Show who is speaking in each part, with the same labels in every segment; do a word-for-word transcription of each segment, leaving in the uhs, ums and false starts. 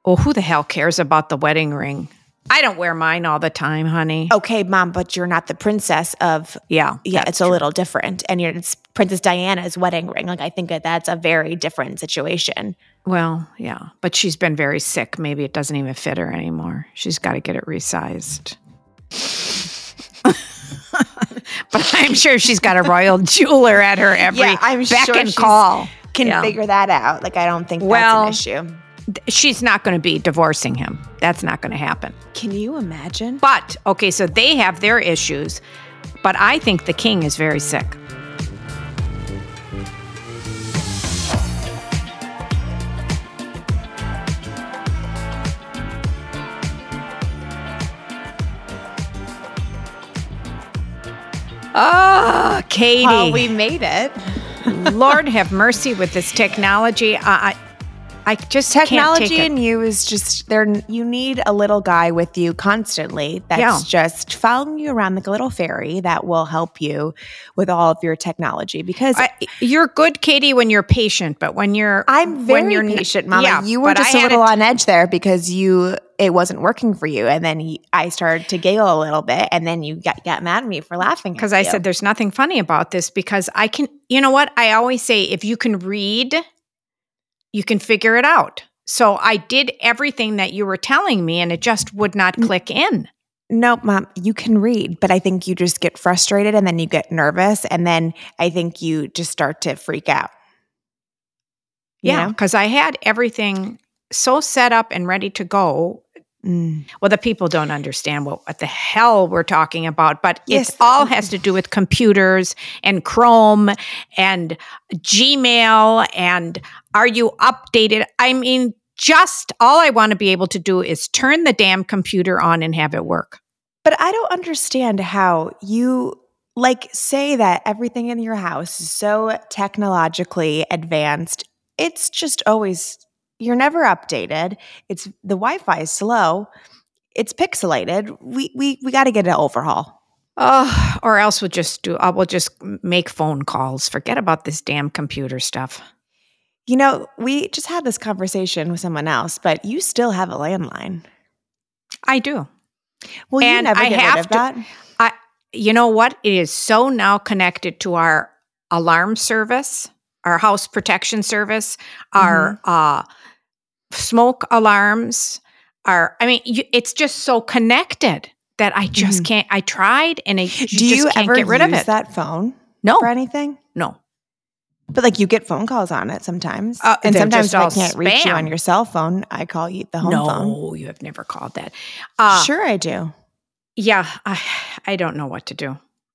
Speaker 1: Oh, who the hell cares about the wedding ring? I don't wear mine all the time, honey.
Speaker 2: Okay, Mom, but you're not the princess of...
Speaker 1: Yeah,
Speaker 2: Yeah, it's a true. little different. And you're, it's Princess Diana's wedding ring. Like, I think that that's a very different situation.
Speaker 1: Well, yeah, but she's been very sick. Maybe it doesn't even fit her anymore. She's got to get it resized. But I'm sure she's got a royal jeweler at her every yeah, I'm beck sure and call.
Speaker 2: Can
Speaker 1: yeah.
Speaker 2: figure that out. Like, I don't think that's
Speaker 1: well,
Speaker 2: an issue.
Speaker 1: She's not going to be divorcing him. That's not going to happen.
Speaker 2: Can you imagine?
Speaker 1: But, okay, so they have their issues, but I think the king is very sick. Oh, Katie.
Speaker 2: Well, we made it.
Speaker 1: Lord have mercy with this technology. I, I, I just
Speaker 2: technology
Speaker 1: can't take it.
Speaker 2: And you is just there. You need a little guy with you constantly. That's
Speaker 1: Yeah.
Speaker 2: just following you around like a little fairy that will help you with all of your technology. Because
Speaker 1: I, you're good, Katie, when you're patient, but when you're
Speaker 2: I'm very
Speaker 1: when you're,
Speaker 2: patient, Mama.
Speaker 1: Yeah,
Speaker 2: you were
Speaker 1: but
Speaker 2: just
Speaker 1: I
Speaker 2: a
Speaker 1: had
Speaker 2: little
Speaker 1: it-
Speaker 2: on edge there because you it wasn't working for you, and then he, I started to giggle a little bit, and then you got, got mad at me for laughing
Speaker 1: because
Speaker 2: at
Speaker 1: I
Speaker 2: you.
Speaker 1: said there's nothing funny about this because I can. You know what? I always say if you can read, you can figure it out. So I did everything that you were telling me, and it just would not click in.
Speaker 2: Nope, Mom, you can read, but I think you just get frustrated and then you get nervous, and then I think you just start to freak out. You
Speaker 1: Yeah,
Speaker 2: know?
Speaker 1: because I had everything so set up and ready to go.
Speaker 2: Mm.
Speaker 1: Well, the people don't understand what, what the hell we're talking about, but
Speaker 2: Yes,
Speaker 1: it all has to do with computers and Chrome and Gmail and are you updated? I mean, just all I want to be able to do is turn the damn computer on and have it work.
Speaker 2: But I don't understand how you, like, say that everything in your house is so technologically advanced. It's just always, you're never updated. It's the Wi-Fi is slow. It's pixelated. We we we got to get an overhaul.
Speaker 1: Oh, or else we'll just do, I will just make phone calls. Forget about this damn computer stuff.
Speaker 2: You know, we just had this conversation with someone else, but you still have a landline.
Speaker 1: I do.
Speaker 2: Will you
Speaker 1: And
Speaker 2: never
Speaker 1: I
Speaker 2: get
Speaker 1: have
Speaker 2: rid of
Speaker 1: to-
Speaker 2: that?
Speaker 1: I, you know what? It is so now connected to our alarm service, our house protection service, our uh, smoke alarms, our, I mean, you, it's just so connected that I just
Speaker 2: Mhm.
Speaker 1: can't, I tried and it, you
Speaker 2: Do
Speaker 1: just
Speaker 2: you
Speaker 1: can't
Speaker 2: ever
Speaker 1: get rid
Speaker 2: use
Speaker 1: of it.
Speaker 2: that phone
Speaker 1: No,
Speaker 2: for anything?
Speaker 1: no.
Speaker 2: But like you get phone calls on it sometimes.
Speaker 1: Uh,
Speaker 2: and
Speaker 1: they're
Speaker 2: sometimes
Speaker 1: just
Speaker 2: if I
Speaker 1: all
Speaker 2: can't reach you
Speaker 1: spam.
Speaker 2: on your cell phone, I call you the home
Speaker 1: no,
Speaker 2: phone.
Speaker 1: you have never called that. Uh,
Speaker 2: Sure I do.
Speaker 1: Yeah, I, I don't know what to do.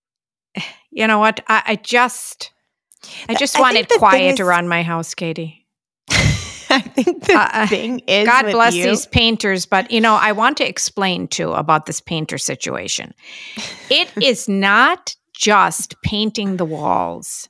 Speaker 1: You know what? I, I just, I just
Speaker 2: I
Speaker 1: want
Speaker 2: think
Speaker 1: it
Speaker 2: the thing
Speaker 1: quiet
Speaker 2: is-
Speaker 1: around my house, Katie.
Speaker 2: I think the
Speaker 1: Uh,
Speaker 2: thing is
Speaker 1: God
Speaker 2: with
Speaker 1: bless
Speaker 2: you,
Speaker 1: these painters, but you know, I want to explain too about this painter situation. It is not just painting the walls.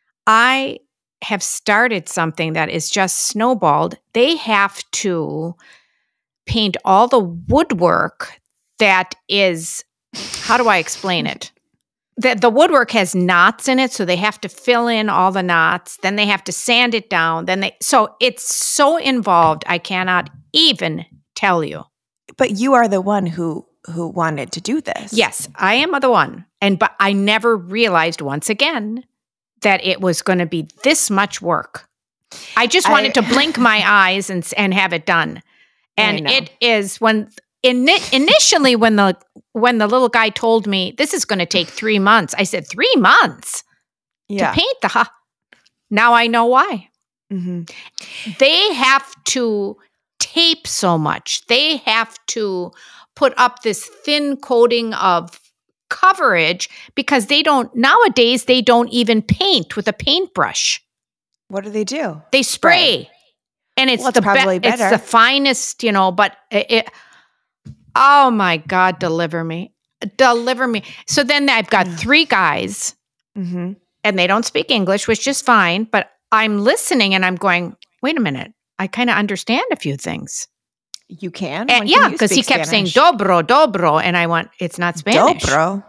Speaker 1: I have started something that is just snowballed. They have to paint all the woodwork that is, how do I explain it? The, the woodwork has knots in it, so they have to fill in all the knots. Then they have to sand it down. Then they, so it's so involved, I cannot even tell you.
Speaker 2: but you are the one who who wanted to do this.
Speaker 1: Yes, I am the one. And but I never realized once again that it was going to be this much work. I just
Speaker 2: I-
Speaker 1: wanted to blink my eyes and and have it done.
Speaker 2: I
Speaker 1: And
Speaker 2: know.
Speaker 1: it is when ini- initially when the when the little guy told me this is going to take three months, I said three months
Speaker 2: Yeah.
Speaker 1: to paint the. Hu-. Now I know why.
Speaker 2: Mhm.
Speaker 1: They have to tape so much. They have to put up this thin coating of coverage because they don't, nowadays, they don't even paint with a paintbrush.
Speaker 2: What do they do?
Speaker 1: They spray. And it's
Speaker 2: Well, it's
Speaker 1: the be-
Speaker 2: probably
Speaker 1: it's
Speaker 2: better.
Speaker 1: the finest, you know, but it, it oh my God, deliver me. Deliver me. So then I've got three guys
Speaker 2: Mhm.
Speaker 1: and they don't speak English, which is fine, but I'm listening and I'm going, wait a minute, I kind of understand a few things.
Speaker 2: You can?
Speaker 1: And
Speaker 2: When
Speaker 1: yeah,
Speaker 2: can you
Speaker 1: because he
Speaker 2: speak
Speaker 1: kept
Speaker 2: Spanish?
Speaker 1: saying dobro, dobro. And I went, it's not Spanish.
Speaker 2: Dobro.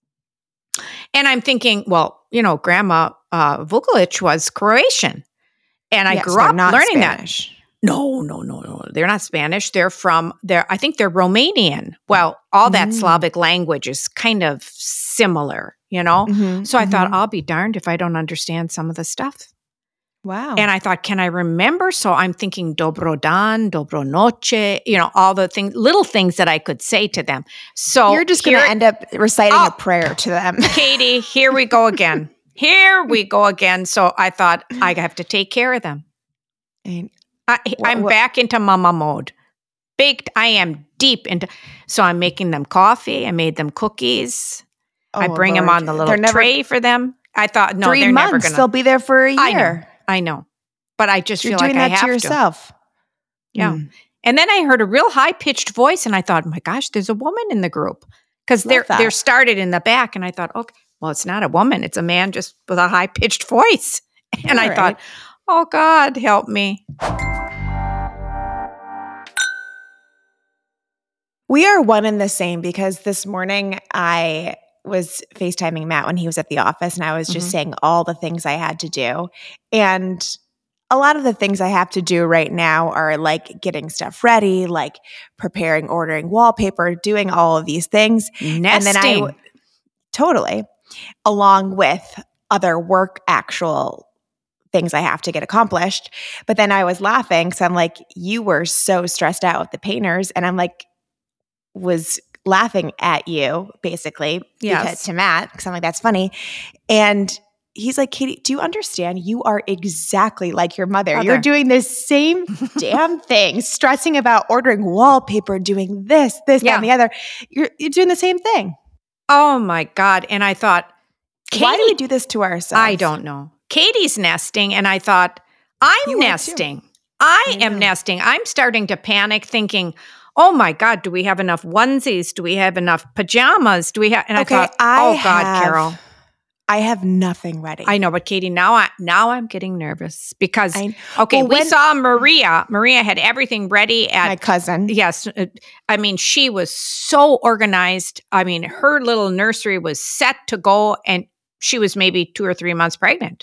Speaker 1: And I'm thinking, well, you know, Grandma uh, Vukovic was Croatian. And I
Speaker 2: Yes,
Speaker 1: grew
Speaker 2: they're
Speaker 1: up
Speaker 2: not
Speaker 1: learning
Speaker 2: Spanish.
Speaker 1: No, no, no, no. They're not Spanish. They're from, they're, I think they're Romanian. Well, all that
Speaker 2: Mm.
Speaker 1: Slavic language is kind of similar, you know?
Speaker 2: Mm-hmm,
Speaker 1: So I
Speaker 2: mm-hmm.
Speaker 1: thought, I'll be darned if I don't understand some of the stuff.
Speaker 2: Wow.
Speaker 1: And I thought, can I remember? So I'm thinking dobro dan, dobro noche, you know, all the things, little things that I could say to them. So
Speaker 2: you're just going to end up reciting
Speaker 1: oh,
Speaker 2: a prayer to them.
Speaker 1: Katie, here we go again. Here we go again. So I thought, I have to take care of them.
Speaker 2: And
Speaker 1: I,
Speaker 2: what,
Speaker 1: I'm
Speaker 2: what?
Speaker 1: back into mama mode. Baked, I am deep into. So I'm making them coffee. I made them cookies.
Speaker 2: Oh,
Speaker 1: I bring
Speaker 2: Lord.
Speaker 1: them on the little
Speaker 2: never,
Speaker 1: tray for them. I thought, no,
Speaker 2: three
Speaker 1: they're
Speaker 2: months,
Speaker 1: never going to.
Speaker 2: They'll be there for a year.
Speaker 1: I know. I know. But I just
Speaker 2: You're
Speaker 1: feel
Speaker 2: doing
Speaker 1: like
Speaker 2: that
Speaker 1: I have
Speaker 2: to yourself.
Speaker 1: to. Yeah.
Speaker 2: Mm.
Speaker 1: And then I heard a real high pitched voice, and I thought, oh my gosh, there's a woman in the group because they're
Speaker 2: that.
Speaker 1: they're started in the back, and I thought, okay, well, it's not a woman, it's a man just with a high pitched voice, and
Speaker 2: All
Speaker 1: I
Speaker 2: right.
Speaker 1: thought, oh God, help me.
Speaker 2: We are one and the same because this morning I was FaceTiming Matt when he was at the office, and I was just
Speaker 1: Mhm.
Speaker 2: saying all the things I had to do. And a lot of the things I have to do right now are like getting stuff ready, like preparing, ordering wallpaper, doing all of these things.
Speaker 1: Nesting.
Speaker 2: And then I w- totally, along with other work actual things I have to get accomplished. But then I was laughing because I'm like, you were so stressed out with the painters. And I'm like, was laughing at you basically
Speaker 1: Yes.
Speaker 2: because to Matt, because I'm like, that's funny. And he's like, Katie, do you understand? You are exactly like your mother.
Speaker 1: Mother.
Speaker 2: You're doing the same damn thing, stressing about ordering wallpaper, doing this, this,
Speaker 1: Yeah.
Speaker 2: that, and the other. You're, you're doing the same thing.
Speaker 1: Oh my God. And I thought, Katie,
Speaker 2: why do we do this to ourselves?
Speaker 1: I don't know. Katie's nesting, and I thought, I'm
Speaker 2: You are
Speaker 1: nesting.
Speaker 2: too.
Speaker 1: I,
Speaker 2: I
Speaker 1: am
Speaker 2: know.
Speaker 1: nesting. I'm starting to panic thinking, oh my God, do we have enough onesies? Do we have enough pajamas? Do we have? And
Speaker 2: Okay,
Speaker 1: I thought,
Speaker 2: I
Speaker 1: oh God,
Speaker 2: have-
Speaker 1: Carol.
Speaker 2: I have nothing ready.
Speaker 1: I know, but Katie, now I now I'm getting nervous because
Speaker 2: I-
Speaker 1: okay,
Speaker 2: well,
Speaker 1: we
Speaker 2: when-
Speaker 1: saw Maria. Maria had everything ready at
Speaker 2: My cousin.
Speaker 1: Yes, uh, I mean she was so organized. I mean her little nursery was set to go, and she was maybe two or three months pregnant.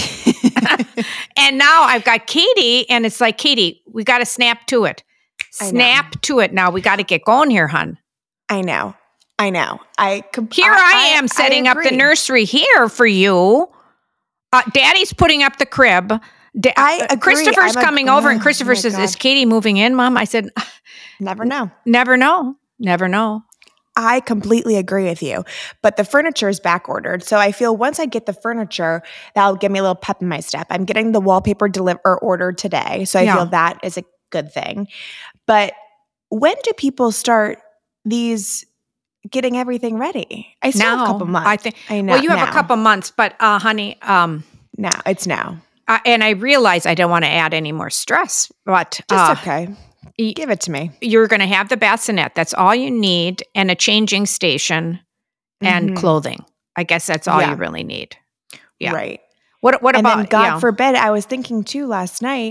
Speaker 1: And now I've got Katie, and it's like, Katie, we got to snap to it.
Speaker 2: I know.
Speaker 1: Snap to it now. We got to get going here, hun.
Speaker 2: I know. I know. I com-
Speaker 1: Here I, am
Speaker 2: I
Speaker 1: setting up the
Speaker 2: agree.
Speaker 1: nursery here for you. Uh, Daddy's putting up the crib. Da-
Speaker 2: I
Speaker 1: uh,
Speaker 2: agree.
Speaker 1: Christopher's
Speaker 2: I'm a-
Speaker 1: coming over, and
Speaker 2: oh,
Speaker 1: Christopher
Speaker 2: my
Speaker 1: says,
Speaker 2: God.
Speaker 1: "Is Katie moving in, Mom?" I said,
Speaker 2: Never know.
Speaker 1: "Never know. Never know."
Speaker 2: I completely agree with you. But the furniture is back ordered. So I feel once I get the furniture, that'll give me a little pep in my step. I'm getting the wallpaper deliver or ordered today. So I
Speaker 1: Yeah.
Speaker 2: feel that is a good thing. But when do people start these getting everything ready? I still have
Speaker 1: Now,
Speaker 2: a couple months.
Speaker 1: I think.
Speaker 2: I know.
Speaker 1: Well, you have
Speaker 2: now.
Speaker 1: a couple months, but uh, honey, um,
Speaker 2: Now. It's now.
Speaker 1: I, and I realize I don't want to add any more stress, but
Speaker 2: Just
Speaker 1: uh,
Speaker 2: okay.
Speaker 1: y-
Speaker 2: Give it to me.
Speaker 1: you're going to have the bassinet. That's all you need, and a changing station and
Speaker 2: Mhm.
Speaker 1: clothing. I guess that's all
Speaker 2: Yeah.
Speaker 1: you really need. Yeah.
Speaker 2: Right.
Speaker 1: What What
Speaker 2: And
Speaker 1: about
Speaker 2: then, God
Speaker 1: yeah.
Speaker 2: forbid, I was thinking too last night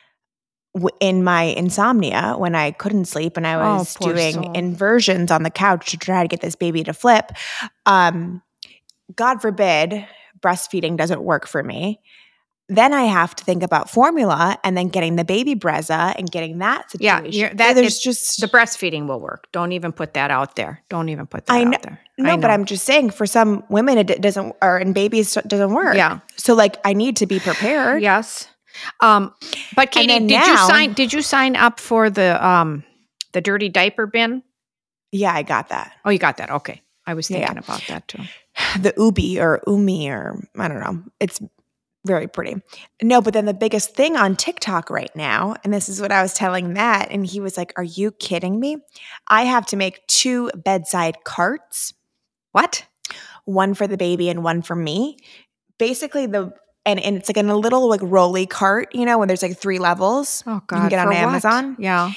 Speaker 2: w- in my insomnia when I couldn't sleep and I
Speaker 1: Oh,
Speaker 2: was
Speaker 1: poor
Speaker 2: doing
Speaker 1: soul.
Speaker 2: inversions on the couch to try to get this baby to flip. Um, God forbid, breastfeeding doesn't work for me. Then I have to think about formula and then getting the baby Brezza and getting that
Speaker 1: Yeah,
Speaker 2: situation.
Speaker 1: you're- that
Speaker 2: there's
Speaker 1: is-
Speaker 2: just
Speaker 1: The breastfeeding will work. Don't even put that out there. Don't even put that
Speaker 2: I know-
Speaker 1: out there.
Speaker 2: no,
Speaker 1: I
Speaker 2: but
Speaker 1: know.
Speaker 2: I'm just saying for some women it d- doesn't, or in babies it doesn't work.
Speaker 1: Yeah.
Speaker 2: So like I need to be prepared.
Speaker 1: Yes. Um, but Katie,
Speaker 2: then
Speaker 1: did you
Speaker 2: now-
Speaker 1: sign? Did you sign up for the um the dirty diaper bin?
Speaker 2: Yeah, I got that.
Speaker 1: Oh, you got that. Okay, I was
Speaker 2: Yeah.
Speaker 1: thinking about that too.
Speaker 2: The Ubi or Umi or I don't know. It's very pretty. No, but then the biggest thing on TikTok right now, and this is what I was telling Matt, and he was like, "Are you kidding me? I have to make two bedside carts,
Speaker 1: What?
Speaker 2: one for the baby and one for me." Basically, the and, and it's like in a little like rolly cart, you know, when there's like three levels.
Speaker 1: Oh God!
Speaker 2: You can get on
Speaker 1: for what?
Speaker 2: Amazon.
Speaker 1: Yeah.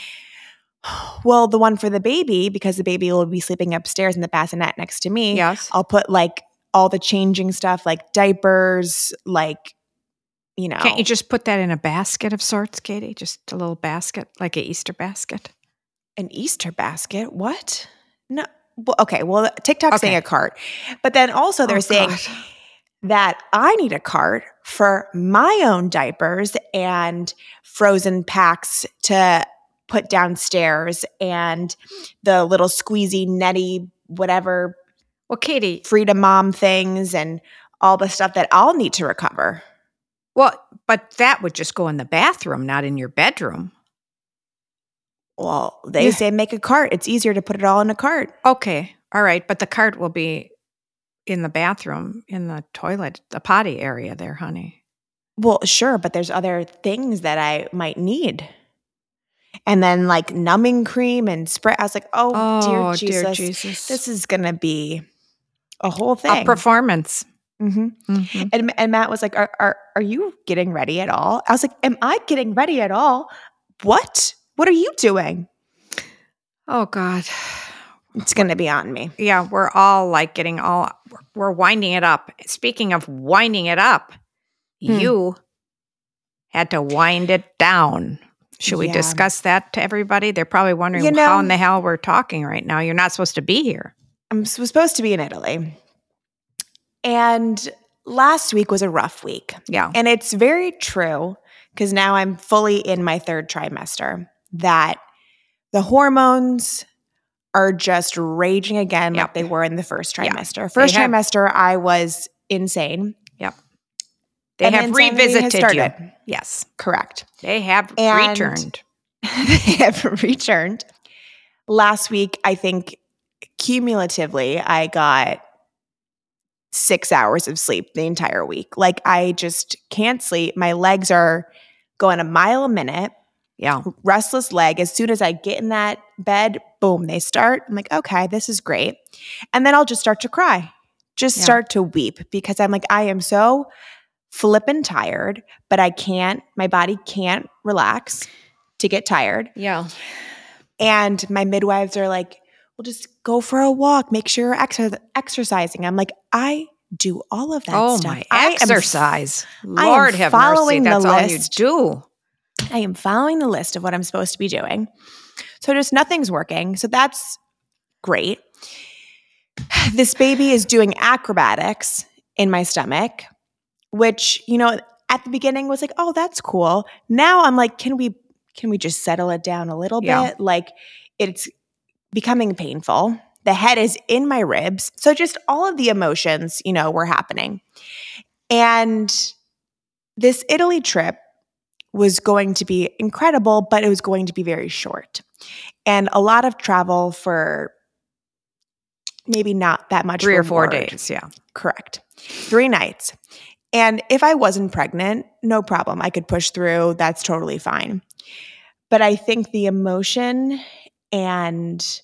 Speaker 2: Well, the one for the baby, because the baby will be sleeping upstairs in the bassinet next to me.
Speaker 1: Yes.
Speaker 2: I'll put like all the changing stuff, like diapers, like, you know.
Speaker 1: Can't you just put that in a basket of sorts, Katie? Just a little basket, like an Easter basket.
Speaker 2: An Easter basket? What? No. Well, okay. Well, TikTok's
Speaker 1: Okay.
Speaker 2: saying a cart. But then also they're
Speaker 1: Oh,
Speaker 2: saying
Speaker 1: God.
Speaker 2: that I need a cart for my own diapers and frozen packs to put downstairs and the little squeezy, netty, whatever
Speaker 1: Well, Katie,
Speaker 2: Freedom Mom things and all the stuff that I'll need to recover.
Speaker 1: well, but that would just go in the bathroom, not in your bedroom.
Speaker 2: Well, they
Speaker 1: Yeah.
Speaker 2: say make a cart. It's easier to put it all in a cart.
Speaker 1: Okay. All right. But the cart will be in the bathroom, in the toilet, the potty area there, honey.
Speaker 2: Well, sure, but there's other things that I might need. And then like numbing cream and spray. I was like, oh,
Speaker 1: Oh,
Speaker 2: dear Jesus,
Speaker 1: dear Jesus.
Speaker 2: this is going to be a whole
Speaker 1: A
Speaker 2: thing.
Speaker 1: performance.
Speaker 2: hmm
Speaker 1: Mhm.
Speaker 2: And, and Matt was like, are, are, are you getting ready at all? I was like, am I getting ready at all? What? What are you doing?
Speaker 1: Oh, God.
Speaker 2: It's going to be on me.
Speaker 1: Yeah, we're all like getting all, we're winding it up. Speaking of winding it up,
Speaker 2: Hmm.
Speaker 1: you had to wind it down. Should we
Speaker 2: Yeah.
Speaker 1: discuss that to everybody? They're probably wondering
Speaker 2: You know-
Speaker 1: how in the hell we're talking right now. You're not supposed to be here.
Speaker 2: I'm s- was supposed to be in Italy. And last week was a rough week.
Speaker 1: Yeah.
Speaker 2: And it's very true because now I'm fully in my third trimester that the hormones are just raging again
Speaker 1: Yep.
Speaker 2: like they were in the first
Speaker 1: Yeah.
Speaker 2: trimester. First
Speaker 1: have-
Speaker 2: trimester, I was insane.
Speaker 1: Yep. They
Speaker 2: And
Speaker 1: have
Speaker 2: insanity has
Speaker 1: revisited you.
Speaker 2: started.
Speaker 1: Yes.
Speaker 2: Correct.
Speaker 1: They have
Speaker 2: And-
Speaker 1: returned.
Speaker 2: They have returned. Last week, I think cumulatively, I got six hours of sleep the entire week. Like I just can't sleep. My legs are going a mile a minute.
Speaker 1: Yeah.
Speaker 2: Restless leg. As soon as I get in that bed, boom, they start. I'm like, okay, this is great. And then I'll just start to cry, just
Speaker 1: Yeah.
Speaker 2: start to weep because I'm like, I am so flippin' tired, but I can't, my body can't relax to get tired.
Speaker 1: Yeah.
Speaker 2: And my midwives are like, well, just go for a walk, make sure you're exer- exercising. I'm like, I do all of that
Speaker 1: Oh,
Speaker 2: stuff.
Speaker 1: my
Speaker 2: I am
Speaker 1: exercise.
Speaker 2: I am
Speaker 1: Lord have mercy.
Speaker 2: following the
Speaker 1: That's all you
Speaker 2: list.
Speaker 1: do.
Speaker 2: I am following the list of what I'm supposed to be doing. So just nothing's working. So that's great. This baby is doing acrobatics in my stomach, which, you know, at the beginning was like, oh, that's cool. Now I'm like, can we can we just settle it down a little
Speaker 1: Yeah.
Speaker 2: bit? Like it's becoming painful. The head is in my ribs. So just all of the emotions, you know, were happening. And this Italy trip was going to be incredible, but it was going to be very short. And a lot of travel for maybe not that much
Speaker 1: Three or four
Speaker 2: reward.
Speaker 1: days. Yeah.
Speaker 2: Correct. Three nights. And if I wasn't pregnant, no problem. I could push through. That's totally fine. But I think the emotion and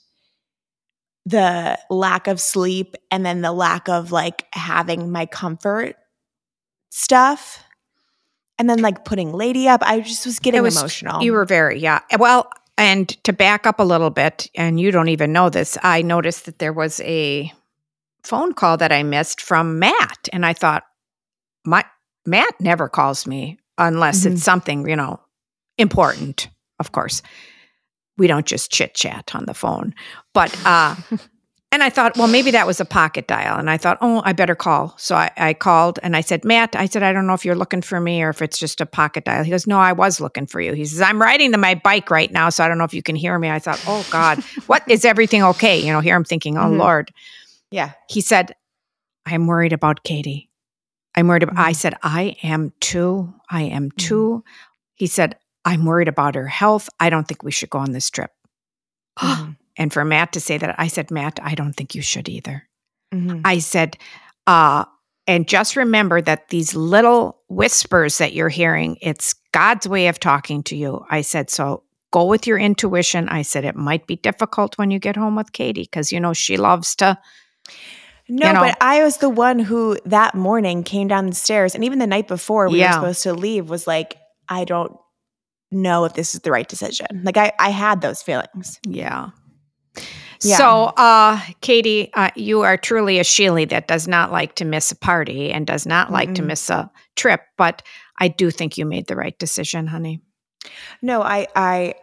Speaker 2: the lack of sleep and then the lack of like having my comfort stuff and then like putting Lady up, I just was getting
Speaker 1: It was-
Speaker 2: emotional.
Speaker 1: You were very, yeah. Well, and to back up a little bit, and you don't even know this, I noticed that there was a phone call that I missed from Matt. And I thought, my Matt never calls me unless
Speaker 2: Mhm.
Speaker 1: it's something, you know, important, of course. We don't just chit chat on the phone. But, uh, and I thought, well, maybe that was a pocket dial. And I thought, oh, I better call. So I, I called and I said, Matt, I said, I don't know if you're looking for me or if it's just a pocket dial. He goes, no, I was looking for you. He says, I'm riding to my bike right now, so I don't know if you can hear me. I thought, oh, God, what is everything okay? You know, here I'm thinking, oh,
Speaker 2: Mhm.
Speaker 1: Lord.
Speaker 2: yeah.
Speaker 1: He said, I'm worried about Katie. I'm worried about, I
Speaker 2: Mhm.
Speaker 1: said, I am too. I am too. He said, I'm worried about her health. I don't think we should go on this trip.
Speaker 2: Mhm.
Speaker 1: And for Matt to say that, I said, Matt, I don't think you should either.
Speaker 2: Mhm.
Speaker 1: I said, uh, and just remember that these little whispers that you're hearing, it's God's way of talking to you. I said, so go with your intuition. I said, it might be difficult when you get home with Katie because, you know, she loves to.
Speaker 2: No,
Speaker 1: You know.
Speaker 2: but I was the one who that morning came down the stairs and even the night before we
Speaker 1: Yeah.
Speaker 2: were supposed to leave was like, I don't know if this is the right decision. Like I, I had those feelings.
Speaker 1: Yeah.
Speaker 2: Yeah.
Speaker 1: So, uh, Katie, uh, you are truly a Sheely that does not like to miss a party and does not like to
Speaker 2: Mm-mm.
Speaker 1: miss a trip. But I do think you made the right decision, honey.
Speaker 2: No, I, I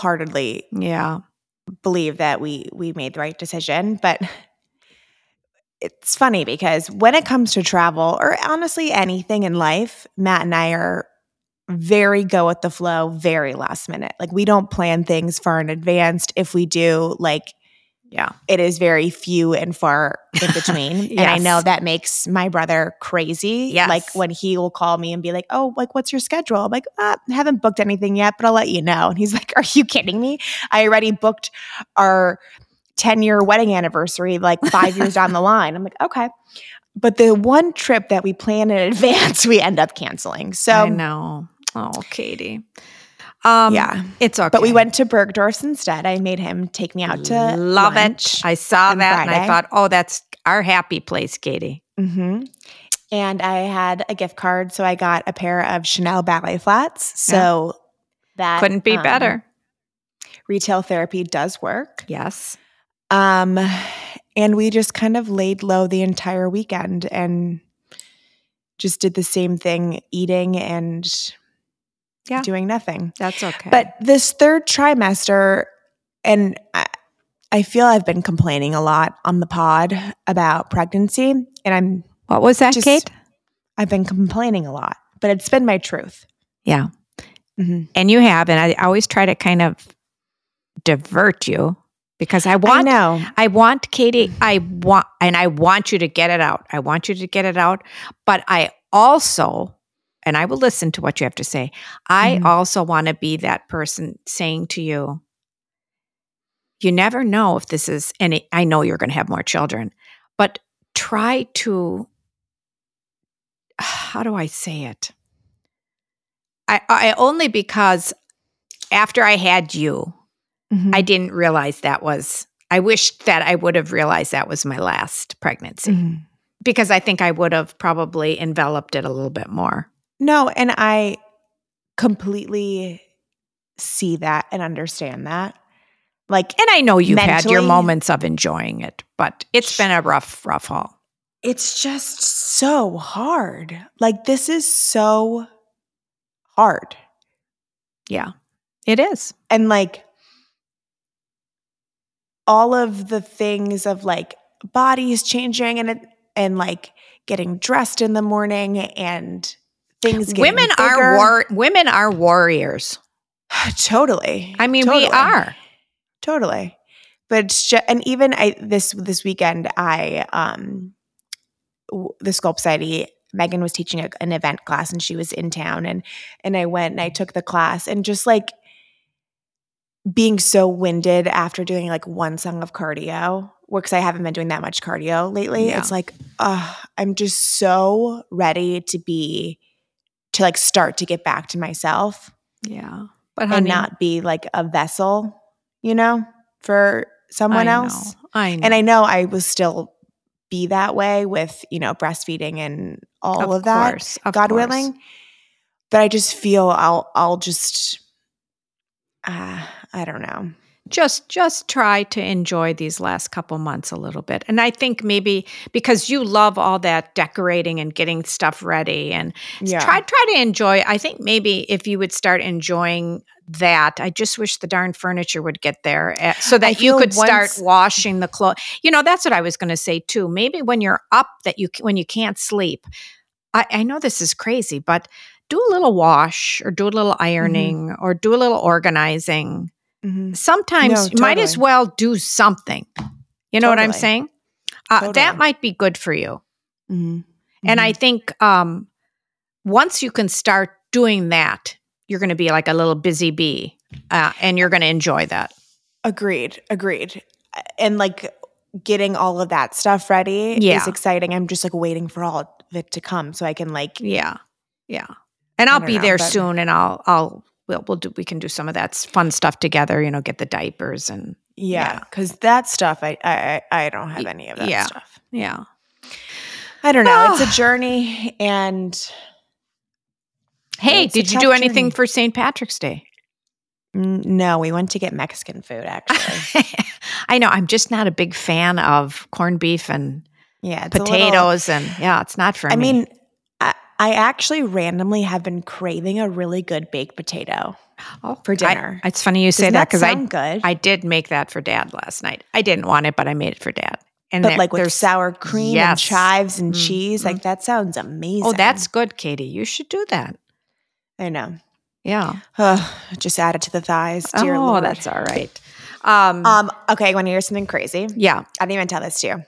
Speaker 2: wholeheartedly
Speaker 1: Yeah.
Speaker 2: believe that we we made the right decision. But it's funny because when it comes to travel or honestly anything in life, Matt and I are very go with the flow, very last minute. Like we don't plan things far in advance. If we do, like
Speaker 1: Yeah.
Speaker 2: it is very few and far in between.
Speaker 1: Yes.
Speaker 2: And I know that makes my brother crazy.
Speaker 1: Yes.
Speaker 2: Like when he will call me and be like, oh, like, what's your schedule? I'm like, ah, I haven't booked anything yet, but I'll let you know. And he's like, are you kidding me? I already booked our ten-year wedding anniversary like five years down the line. I'm like, okay. But the one trip that we plan in advance, we end up canceling. So
Speaker 1: I know. Oh, Katie. Um,
Speaker 2: yeah.
Speaker 1: It's okay.
Speaker 2: But we went to Bergdorf's instead. I made him take me out to
Speaker 1: Love
Speaker 2: lunch
Speaker 1: it. I saw
Speaker 2: on
Speaker 1: that and I
Speaker 2: Friday.
Speaker 1: thought, oh, that's our happy place, Katie.
Speaker 2: Mm-hmm. And I had a gift card, so I got a pair of Chanel ballet flats. So that
Speaker 1: Couldn't be
Speaker 2: um,
Speaker 1: better.
Speaker 2: Retail therapy does work.
Speaker 1: Yes.
Speaker 2: Um, and we just kind of laid low the entire weekend and just did the same thing, eating and
Speaker 1: Yeah.
Speaker 2: doing nothing.
Speaker 1: That's okay.
Speaker 2: But this third trimester, and I, I feel I've been complaining a lot on the pod about pregnancy, and I'm
Speaker 1: what was that,
Speaker 2: just,
Speaker 1: Kate?
Speaker 2: I've been complaining a lot, but it's been my truth.
Speaker 1: Yeah.
Speaker 2: Mm-hmm.
Speaker 1: And you have, and I always try to kind of divert you because I want,
Speaker 2: I know.
Speaker 1: I want, Katie, I want, and I want you to get it out. I want you to get it out. But I also, and I will listen to what you have to say, I
Speaker 2: Mhm.
Speaker 1: also want to be that person saying to you, you never know if this is, and I know you're going to have more children, but try to, how do I say it? I, I only because after I had you,
Speaker 2: Mhm.
Speaker 1: I didn't realize that was, I wished that I would have realized that was my last pregnancy
Speaker 2: Mhm.
Speaker 1: because I think I would have probably enveloped it a little bit more.
Speaker 2: No, and I completely see that and understand that. Like,
Speaker 1: And I know you've had your
Speaker 2: mentally-
Speaker 1: moments of enjoying it, but it's been a rough, rough haul.
Speaker 2: it's just so hard. Like, this is so hard.
Speaker 1: Yeah, it is.
Speaker 2: And like, all of the things of like bodies changing and it, and like getting dressed in the morning and things getting
Speaker 1: Women
Speaker 2: bigger.
Speaker 1: are war- women are warriors.
Speaker 2: Totally.
Speaker 1: I mean,
Speaker 2: totally.
Speaker 1: we are.
Speaker 2: Totally. But it's just, and even I this this weekend I um w- the Sculpt Society, Megan was teaching a, an event class and she was in town and and I went and I took the class and just like being so winded after doing like one song of cardio, because I haven't been doing that much cardio lately.
Speaker 1: Yeah.
Speaker 2: It's like, uh, I'm just so ready to be to like start to get back to myself.
Speaker 1: Yeah. But honey,
Speaker 2: and not be like a vessel, you know, for someone
Speaker 1: I
Speaker 2: else.
Speaker 1: know, I know.
Speaker 2: And I know I will still be that way with, you know, breastfeeding and all of,
Speaker 1: Of
Speaker 2: that,
Speaker 1: course, of
Speaker 2: God
Speaker 1: course.
Speaker 2: willing. But I just feel I'll I'll just uh, I don't know.
Speaker 1: Just just try to enjoy these last couple months a little bit. And I think maybe because you love all that decorating and getting stuff ready and
Speaker 2: Yeah.
Speaker 1: try try to enjoy. I think maybe if you would start enjoying that, I just wish the darn furniture would get there uh, so
Speaker 2: I
Speaker 1: that you
Speaker 2: feel
Speaker 1: could start
Speaker 2: once-
Speaker 1: washing the clothes. You know, that's what I was going to say too. Maybe when you're up that you when you can't sleep. I, I know this is crazy, but do a little wash or do a little ironing or do a little organizing.
Speaker 2: Mhm.
Speaker 1: Sometimes
Speaker 2: No,
Speaker 1: you might as
Speaker 2: totally.
Speaker 1: well do something. You know what I'm
Speaker 2: Totally.
Speaker 1: saying? Uh,
Speaker 2: Totally.
Speaker 1: That might be good for you.
Speaker 2: Mhm.
Speaker 1: And
Speaker 2: Mhm.
Speaker 1: I think um, once you can start doing that, you're going to be like a little busy bee uh, and you're going to enjoy that.
Speaker 2: Agreed. Agreed. And like getting all of that stuff ready
Speaker 1: Yeah.
Speaker 2: is exciting. I'm just like waiting for all of it to come so I can like
Speaker 1: Yeah. Yeah. And
Speaker 2: I
Speaker 1: I'll
Speaker 2: don't
Speaker 1: be
Speaker 2: know,
Speaker 1: there
Speaker 2: but-
Speaker 1: soon and I'll, I'll, we'll, we'll do, we can do some of that fun stuff together, you know, get the diapers and
Speaker 2: yeah,
Speaker 1: Yeah.
Speaker 2: because that stuff I, I I I don't have
Speaker 1: Y-
Speaker 2: any of that
Speaker 1: yeah.
Speaker 2: stuff.
Speaker 1: yeah.
Speaker 2: I don't know. It's a journey, and
Speaker 1: Hey,
Speaker 2: It's a
Speaker 1: did you
Speaker 2: tough
Speaker 1: do anything
Speaker 2: journey.
Speaker 1: for Saint Patrick's Day?
Speaker 2: mm, no, we went to get Mexican food. Actually,
Speaker 1: I know. I'm just not a big fan of corned beef and
Speaker 2: yeah, it's a little-
Speaker 1: potatoes, and yeah, it's not for
Speaker 2: I
Speaker 1: me.
Speaker 2: mean, I, I actually randomly have been craving a really good baked potato.
Speaker 1: oh,
Speaker 2: for
Speaker 1: I-
Speaker 2: dinner.
Speaker 1: it's funny you say
Speaker 2: Doesn't
Speaker 1: that
Speaker 2: that
Speaker 1: because I
Speaker 2: sound good?
Speaker 1: I did make that for Dad last night. I didn't want it, but I made it for Dad. And
Speaker 2: but
Speaker 1: there-
Speaker 2: like with
Speaker 1: there's
Speaker 2: sour cream and
Speaker 1: yes.
Speaker 2: chives and
Speaker 1: Mm,
Speaker 2: cheese,
Speaker 1: mm.
Speaker 2: like that sounds amazing.
Speaker 1: Oh, that's good, Katie. You should do that.
Speaker 2: I know.
Speaker 1: Yeah.
Speaker 2: Ugh, just add it to the thighs. Dear
Speaker 1: oh,
Speaker 2: Lord.
Speaker 1: that's all right. Um,
Speaker 2: Um, okay, I want to hear something crazy.
Speaker 1: yeah.
Speaker 2: I didn't even tell this to you.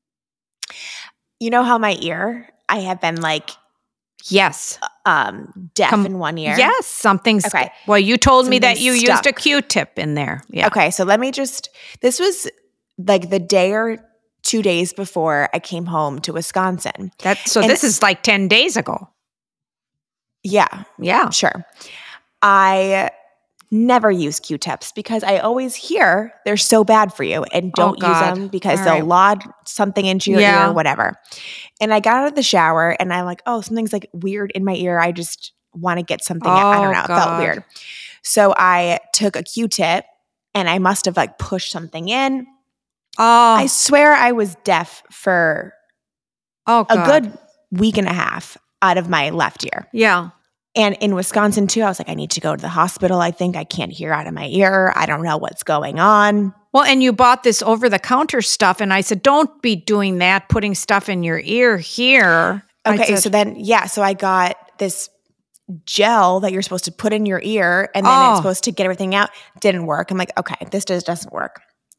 Speaker 2: You know how my ear, I have been like
Speaker 1: Yes.
Speaker 2: um deaf
Speaker 1: Com-
Speaker 2: in one ear.
Speaker 1: Yes. Something's
Speaker 2: Okay.
Speaker 1: Well, you told me that
Speaker 2: Something
Speaker 1: you used a
Speaker 2: stuck.
Speaker 1: Q-tip in there. Yeah.
Speaker 2: Okay, so let me just, this was like the day or two days before I came home to Wisconsin.
Speaker 1: That so
Speaker 2: And
Speaker 1: this is like ten days ago.
Speaker 2: Yeah,
Speaker 1: Yeah.
Speaker 2: sure. I never use Q-tips because I always hear they're so bad for you and don't use
Speaker 1: God.
Speaker 2: them because
Speaker 1: All
Speaker 2: they'll
Speaker 1: right.
Speaker 2: lodge something into your
Speaker 1: Yeah.
Speaker 2: ear, whatever. And I got out of the shower and I'm like, oh, something's like weird in my ear. I just want to get something. I don't
Speaker 1: Oh,
Speaker 2: know. It felt
Speaker 1: God.
Speaker 2: weird. So I took a Q-tip and I must have like pushed something in.
Speaker 1: Oh.
Speaker 2: I swear I was deaf for
Speaker 1: oh,
Speaker 2: a
Speaker 1: God.
Speaker 2: good week and a half out of my left ear.
Speaker 1: Yeah.
Speaker 2: And in Wisconsin too, I was like, I need to go to the hospital. I think I can't hear out of my ear. I don't know what's going on.
Speaker 1: Well, and you bought this over-the-counter stuff, and I said, don't be doing that, putting stuff in your ear here. I
Speaker 2: Okay,
Speaker 1: said,
Speaker 2: so then, yeah, so I got this gel that you're supposed to put in your ear and then
Speaker 1: Oh.
Speaker 2: it's supposed to get everything out. Didn't work. I'm like, okay, this just doesn't work.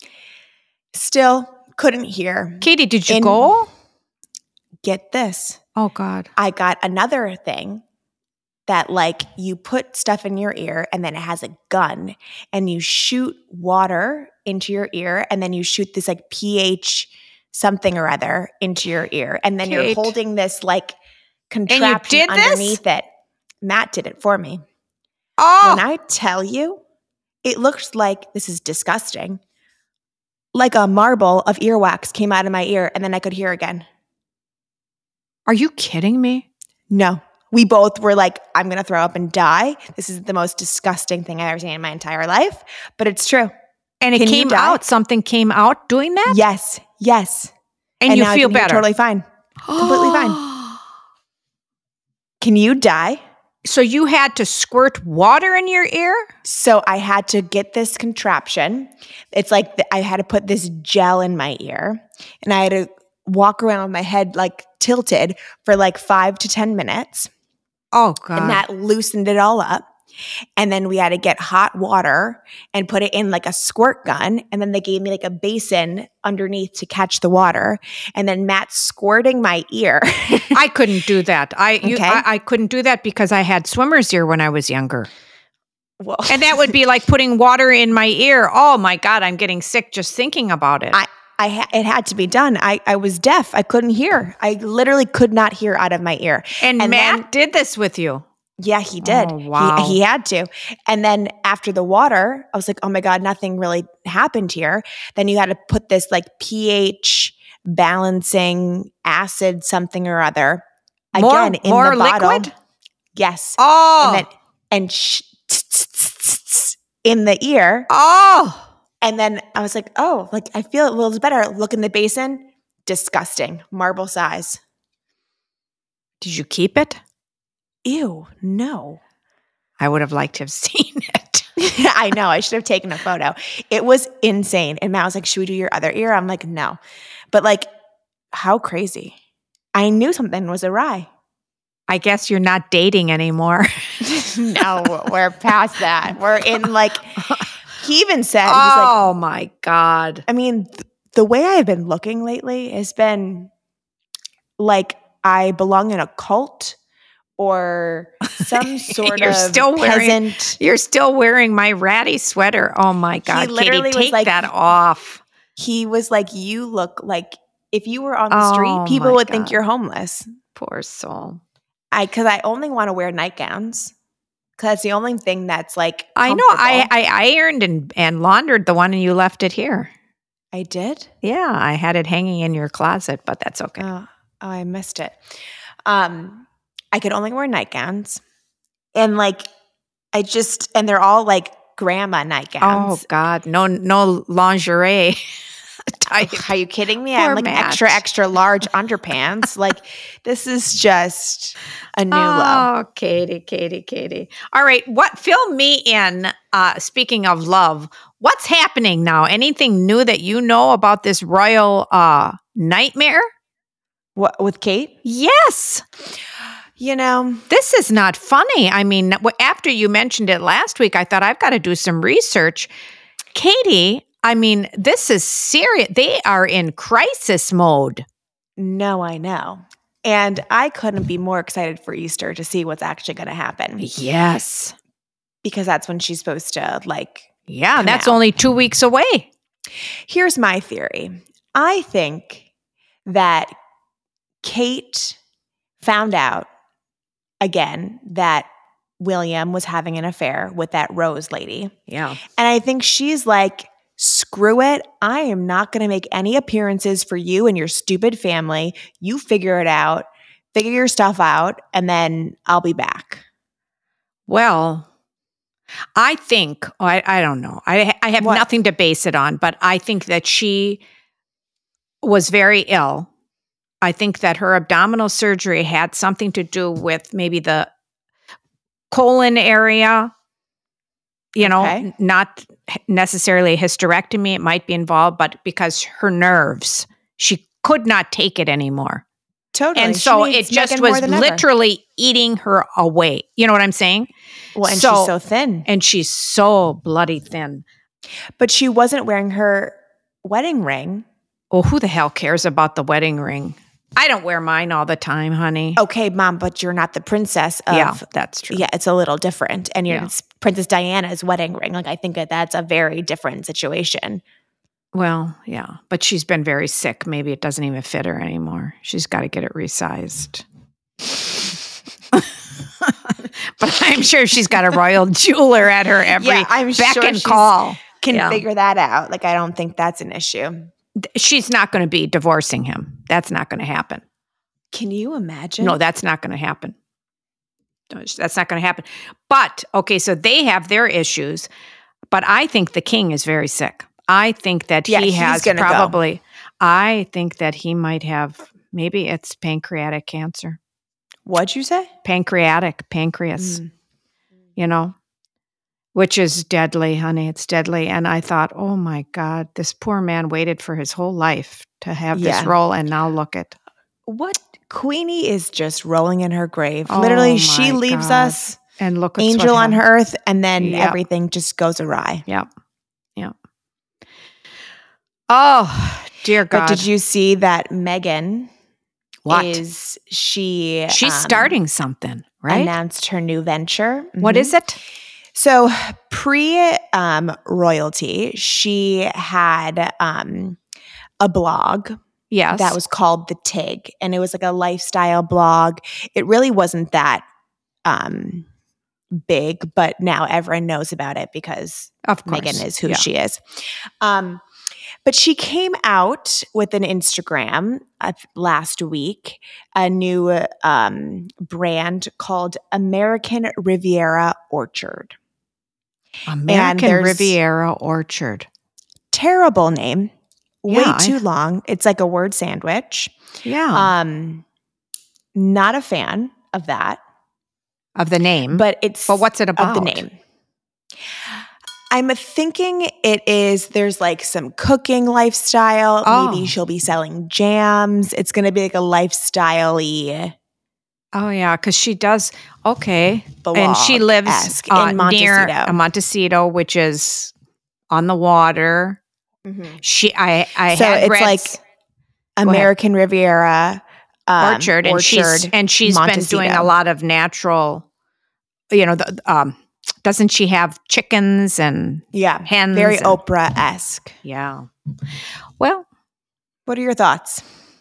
Speaker 2: Still couldn't hear.
Speaker 1: Katie, did you
Speaker 2: In-
Speaker 1: go?
Speaker 2: Get this.
Speaker 1: Oh, God.
Speaker 2: I got another thing that like you put stuff in your ear and then it has a gun and you shoot water into your ear and then you shoot this like pH something or other into your ear and then you're
Speaker 1: Kate.
Speaker 2: holding this like contraption
Speaker 1: did this?
Speaker 2: underneath it. Matt did it for me.
Speaker 1: Oh,
Speaker 2: When I tell you, it looks like, this is disgusting, like a marble of earwax came out of my ear and then I could hear again.
Speaker 1: are you kidding me?
Speaker 2: No. We both were like, I'm going to throw up and die. This is the most disgusting thing I've ever seen in my entire life, but it's true.
Speaker 1: And it
Speaker 2: Can you
Speaker 1: came
Speaker 2: die?
Speaker 1: out. Something came out doing that?
Speaker 2: Yes, yes.
Speaker 1: And, you
Speaker 2: now I
Speaker 1: feel
Speaker 2: can hear
Speaker 1: better.
Speaker 2: totally fine. Completely fine. Can you die?
Speaker 1: So you had to squirt water in your ear?
Speaker 2: So I had to get this contraption. It's like the, I had to put this gel in my ear and I had to walk around with my head like tilted for like five to ten minutes.
Speaker 1: Oh, God.
Speaker 2: And that loosened it all up. And then we had to get hot water and put it in like a squirt gun. And then they gave me like a basin underneath to catch the water. And then Matt squirting my ear.
Speaker 1: I couldn't do that. I, you,
Speaker 2: Okay.
Speaker 1: I I couldn't do that because I had swimmer's ear when I was younger.
Speaker 2: Well,
Speaker 1: And that would be like putting water in my ear. Oh, my God. I'm getting sick just thinking about it.
Speaker 2: I, I ha- it had to be done. I, I was deaf. I couldn't hear. I literally could not hear out of my ear.
Speaker 1: and,
Speaker 2: and
Speaker 1: Matt
Speaker 2: then-
Speaker 1: did this with you.
Speaker 2: Yeah, he did.
Speaker 1: Oh, wow.
Speaker 2: He, he had to. And then after the water, I was like, oh my God, nothing really happened here. Then you had to put this like pH balancing acid something or other
Speaker 1: More,
Speaker 2: again in
Speaker 1: more
Speaker 2: the bottle.
Speaker 1: liquid?
Speaker 2: Yes.
Speaker 1: Oh.
Speaker 2: And then and sh- tss, tss, tss, tss, in the ear.
Speaker 1: oh.
Speaker 2: And then I was like, oh, like I feel a little better. Look in the basin. Disgusting. Marble size.
Speaker 1: Did you keep it?
Speaker 2: Ew, no.
Speaker 1: I would have liked to have seen it.
Speaker 2: I know. I should have taken a photo. It was insane. And Matt was like, should we do your other ear? I'm like, no. But like, how crazy. I knew something was awry.
Speaker 1: I guess you're not dating anymore.
Speaker 2: No, we're past that. We're in like, he even said, he's like,
Speaker 1: oh, my God.
Speaker 2: I mean, th- the way I've been looking lately has been like I belong in a cult or some sort
Speaker 1: You're
Speaker 2: of
Speaker 1: still wearing-
Speaker 2: peasant.
Speaker 1: You're still wearing my ratty sweater. Oh, my God.
Speaker 2: literally
Speaker 1: Katie,
Speaker 2: was
Speaker 1: take
Speaker 2: like-
Speaker 1: that off.
Speaker 2: He was like, you look like if you were on the
Speaker 1: Oh,
Speaker 2: street, people
Speaker 1: my
Speaker 2: would think
Speaker 1: God.
Speaker 2: you're homeless.
Speaker 1: Poor soul.
Speaker 2: I because I only want to wear nightgowns because that's the only thing that's like
Speaker 1: I know. I,
Speaker 2: comfortable.
Speaker 1: I ironed and, and laundered the one and you left it here.
Speaker 2: I did.
Speaker 1: Yeah, I had it hanging in your closet, but that's okay.
Speaker 2: Oh, oh, I missed it. Um, I could only wear nightgowns, and like I just and they're all like grandma
Speaker 1: Oh,
Speaker 2: nightgowns.
Speaker 1: God. No, no lingerie. type.
Speaker 2: Are you kidding me?
Speaker 1: Poor
Speaker 2: I'm like
Speaker 1: Matt.
Speaker 2: extra, extra large underpants. Like, this is just a new low.
Speaker 1: Oh, Katie, Katie, Katie. All right. What fill me in, uh, speaking of love, what's happening now? Anything new that you know about this royal uh, nightmare?
Speaker 2: What, with Kate?
Speaker 1: Yes.
Speaker 2: You know,
Speaker 1: this is not funny. I mean, after you mentioned it last week, I thought I've got to do some research. Katie, I mean, this is serious. They are in crisis mode.
Speaker 2: No, I know. And I couldn't be more excited for Easter to see what's actually going to happen.
Speaker 1: Yes.
Speaker 2: Because that's when she's supposed to, like,
Speaker 1: yeah, that's
Speaker 2: out.
Speaker 1: only two weeks away.
Speaker 2: Here's my theory. I think that Kate found out again that William was having an affair with that Rose lady.
Speaker 1: Yeah.
Speaker 2: And I think she's like, screw it. I am not going to make any appearances for you and your stupid family. You figure it out, figure your stuff out, and then I'll be back.
Speaker 1: Well, I think, I, I don't know. I, I have
Speaker 2: What?
Speaker 1: nothing to base it on, but I think that she was very ill. I think that her abdominal surgery had something to do with maybe the colon area, you
Speaker 2: Okay.
Speaker 1: know, not necessarily a hysterectomy. It might be involved, but because her nerves, she could not take it anymore.
Speaker 2: Totally.
Speaker 1: And
Speaker 2: She
Speaker 1: so it
Speaker 2: needs
Speaker 1: just
Speaker 2: Meghan
Speaker 1: was
Speaker 2: more than ever.
Speaker 1: literally eating her away. You know what I'm saying?
Speaker 2: Well, and
Speaker 1: So-
Speaker 2: she's so thin.
Speaker 1: And she's so bloody thin.
Speaker 2: But she wasn't wearing her wedding ring.
Speaker 1: Oh, who the hell cares about the wedding ring? I don't wear mine all the time, honey.
Speaker 2: Okay, Mom, but you're not the princess of
Speaker 1: yeah, that's true.
Speaker 2: Yeah, it's a little different. And you're
Speaker 1: Yeah.
Speaker 2: it's Princess Diana's wedding ring. Like, I think that that's a very different situation.
Speaker 1: Well, yeah, but she's been very sick. Maybe it doesn't even fit her anymore. She's got to get it resized. But I'm sure she's got a royal jeweler at her every
Speaker 2: Yeah, I'm
Speaker 1: beck
Speaker 2: sure
Speaker 1: and
Speaker 2: she's-
Speaker 1: call.
Speaker 2: Can
Speaker 1: Yeah.
Speaker 2: figure that out. Like, I don't think that's an issue.
Speaker 1: She's not going to be divorcing him. That's not going to happen.
Speaker 2: Can you imagine?
Speaker 1: No, that's not going to happen. No, That's not going to happen. But, okay, so they have their issues, but I think the king is very sick. I think that
Speaker 2: Yeah,
Speaker 1: he
Speaker 2: he's
Speaker 1: has
Speaker 2: gonna go.
Speaker 1: probably, I think that he might have, maybe it's pancreatic cancer.
Speaker 2: What'd you say?
Speaker 1: Pancreatic, pancreas,
Speaker 2: Mm.
Speaker 1: you know, which is deadly, honey. It's deadly. And I thought, oh my God, this poor man waited for his whole life to have
Speaker 2: Yeah.
Speaker 1: this role. And now look at,
Speaker 2: What? Queenie is just rolling in her grave.
Speaker 1: Oh
Speaker 2: Literally, she
Speaker 1: my
Speaker 2: leaves
Speaker 1: God.
Speaker 2: us
Speaker 1: and look at
Speaker 2: angel on earth, and then
Speaker 1: Yep.
Speaker 2: everything just goes awry.
Speaker 1: Yep. Yep. Oh, dear God.
Speaker 2: But did you see that Meghan
Speaker 1: What?
Speaker 2: is she
Speaker 1: She's
Speaker 2: um,
Speaker 1: starting something, right?
Speaker 2: announced her new venture.
Speaker 1: What
Speaker 2: Mhm.
Speaker 1: is it?
Speaker 2: So pre um, royalty, she had um, a blog
Speaker 1: Yes.
Speaker 2: that was called The Tig, and it was like a lifestyle blog. It really wasn't that um, big, but now everyone knows about it because
Speaker 1: of course.
Speaker 2: Meghan is who
Speaker 1: Yeah.
Speaker 2: she is. Um, but she came out with an Instagram uh, last week, a new um, brand called American Riviera Orchard.
Speaker 1: American
Speaker 2: there's-
Speaker 1: Riviera Orchard.
Speaker 2: Terrible name. Way
Speaker 1: Yeah, I-
Speaker 2: too long. It's like a word sandwich.
Speaker 1: Yeah.
Speaker 2: Um, not a fan of that,
Speaker 1: of the name.
Speaker 2: but it's
Speaker 1: But what's it about?
Speaker 2: of the name. I'm thinking it is, there's like some cooking lifestyle.
Speaker 1: Oh.
Speaker 2: Maybe she'll be selling jams. It's going to be like a lifestyle-y
Speaker 1: Oh, yeah, because she does. Okay.
Speaker 2: blog.
Speaker 1: And she lives
Speaker 2: esque
Speaker 1: uh,
Speaker 2: in
Speaker 1: near
Speaker 2: Montecito.
Speaker 1: uh, Montecito, which is on the water.
Speaker 2: Mhm.
Speaker 1: She, I, I
Speaker 2: So
Speaker 1: had
Speaker 2: it's
Speaker 1: read
Speaker 2: like
Speaker 1: s-
Speaker 2: American Riviera um,
Speaker 1: orchard, and she's
Speaker 2: Orchard,
Speaker 1: and she's been
Speaker 2: Montecito.
Speaker 1: doing a lot of natural. You know, the, um, doesn't she have chickens and
Speaker 2: Yeah,
Speaker 1: hens?
Speaker 2: very
Speaker 1: and-
Speaker 2: Oprah-esque.
Speaker 1: Yeah. Well,
Speaker 2: What are your thoughts?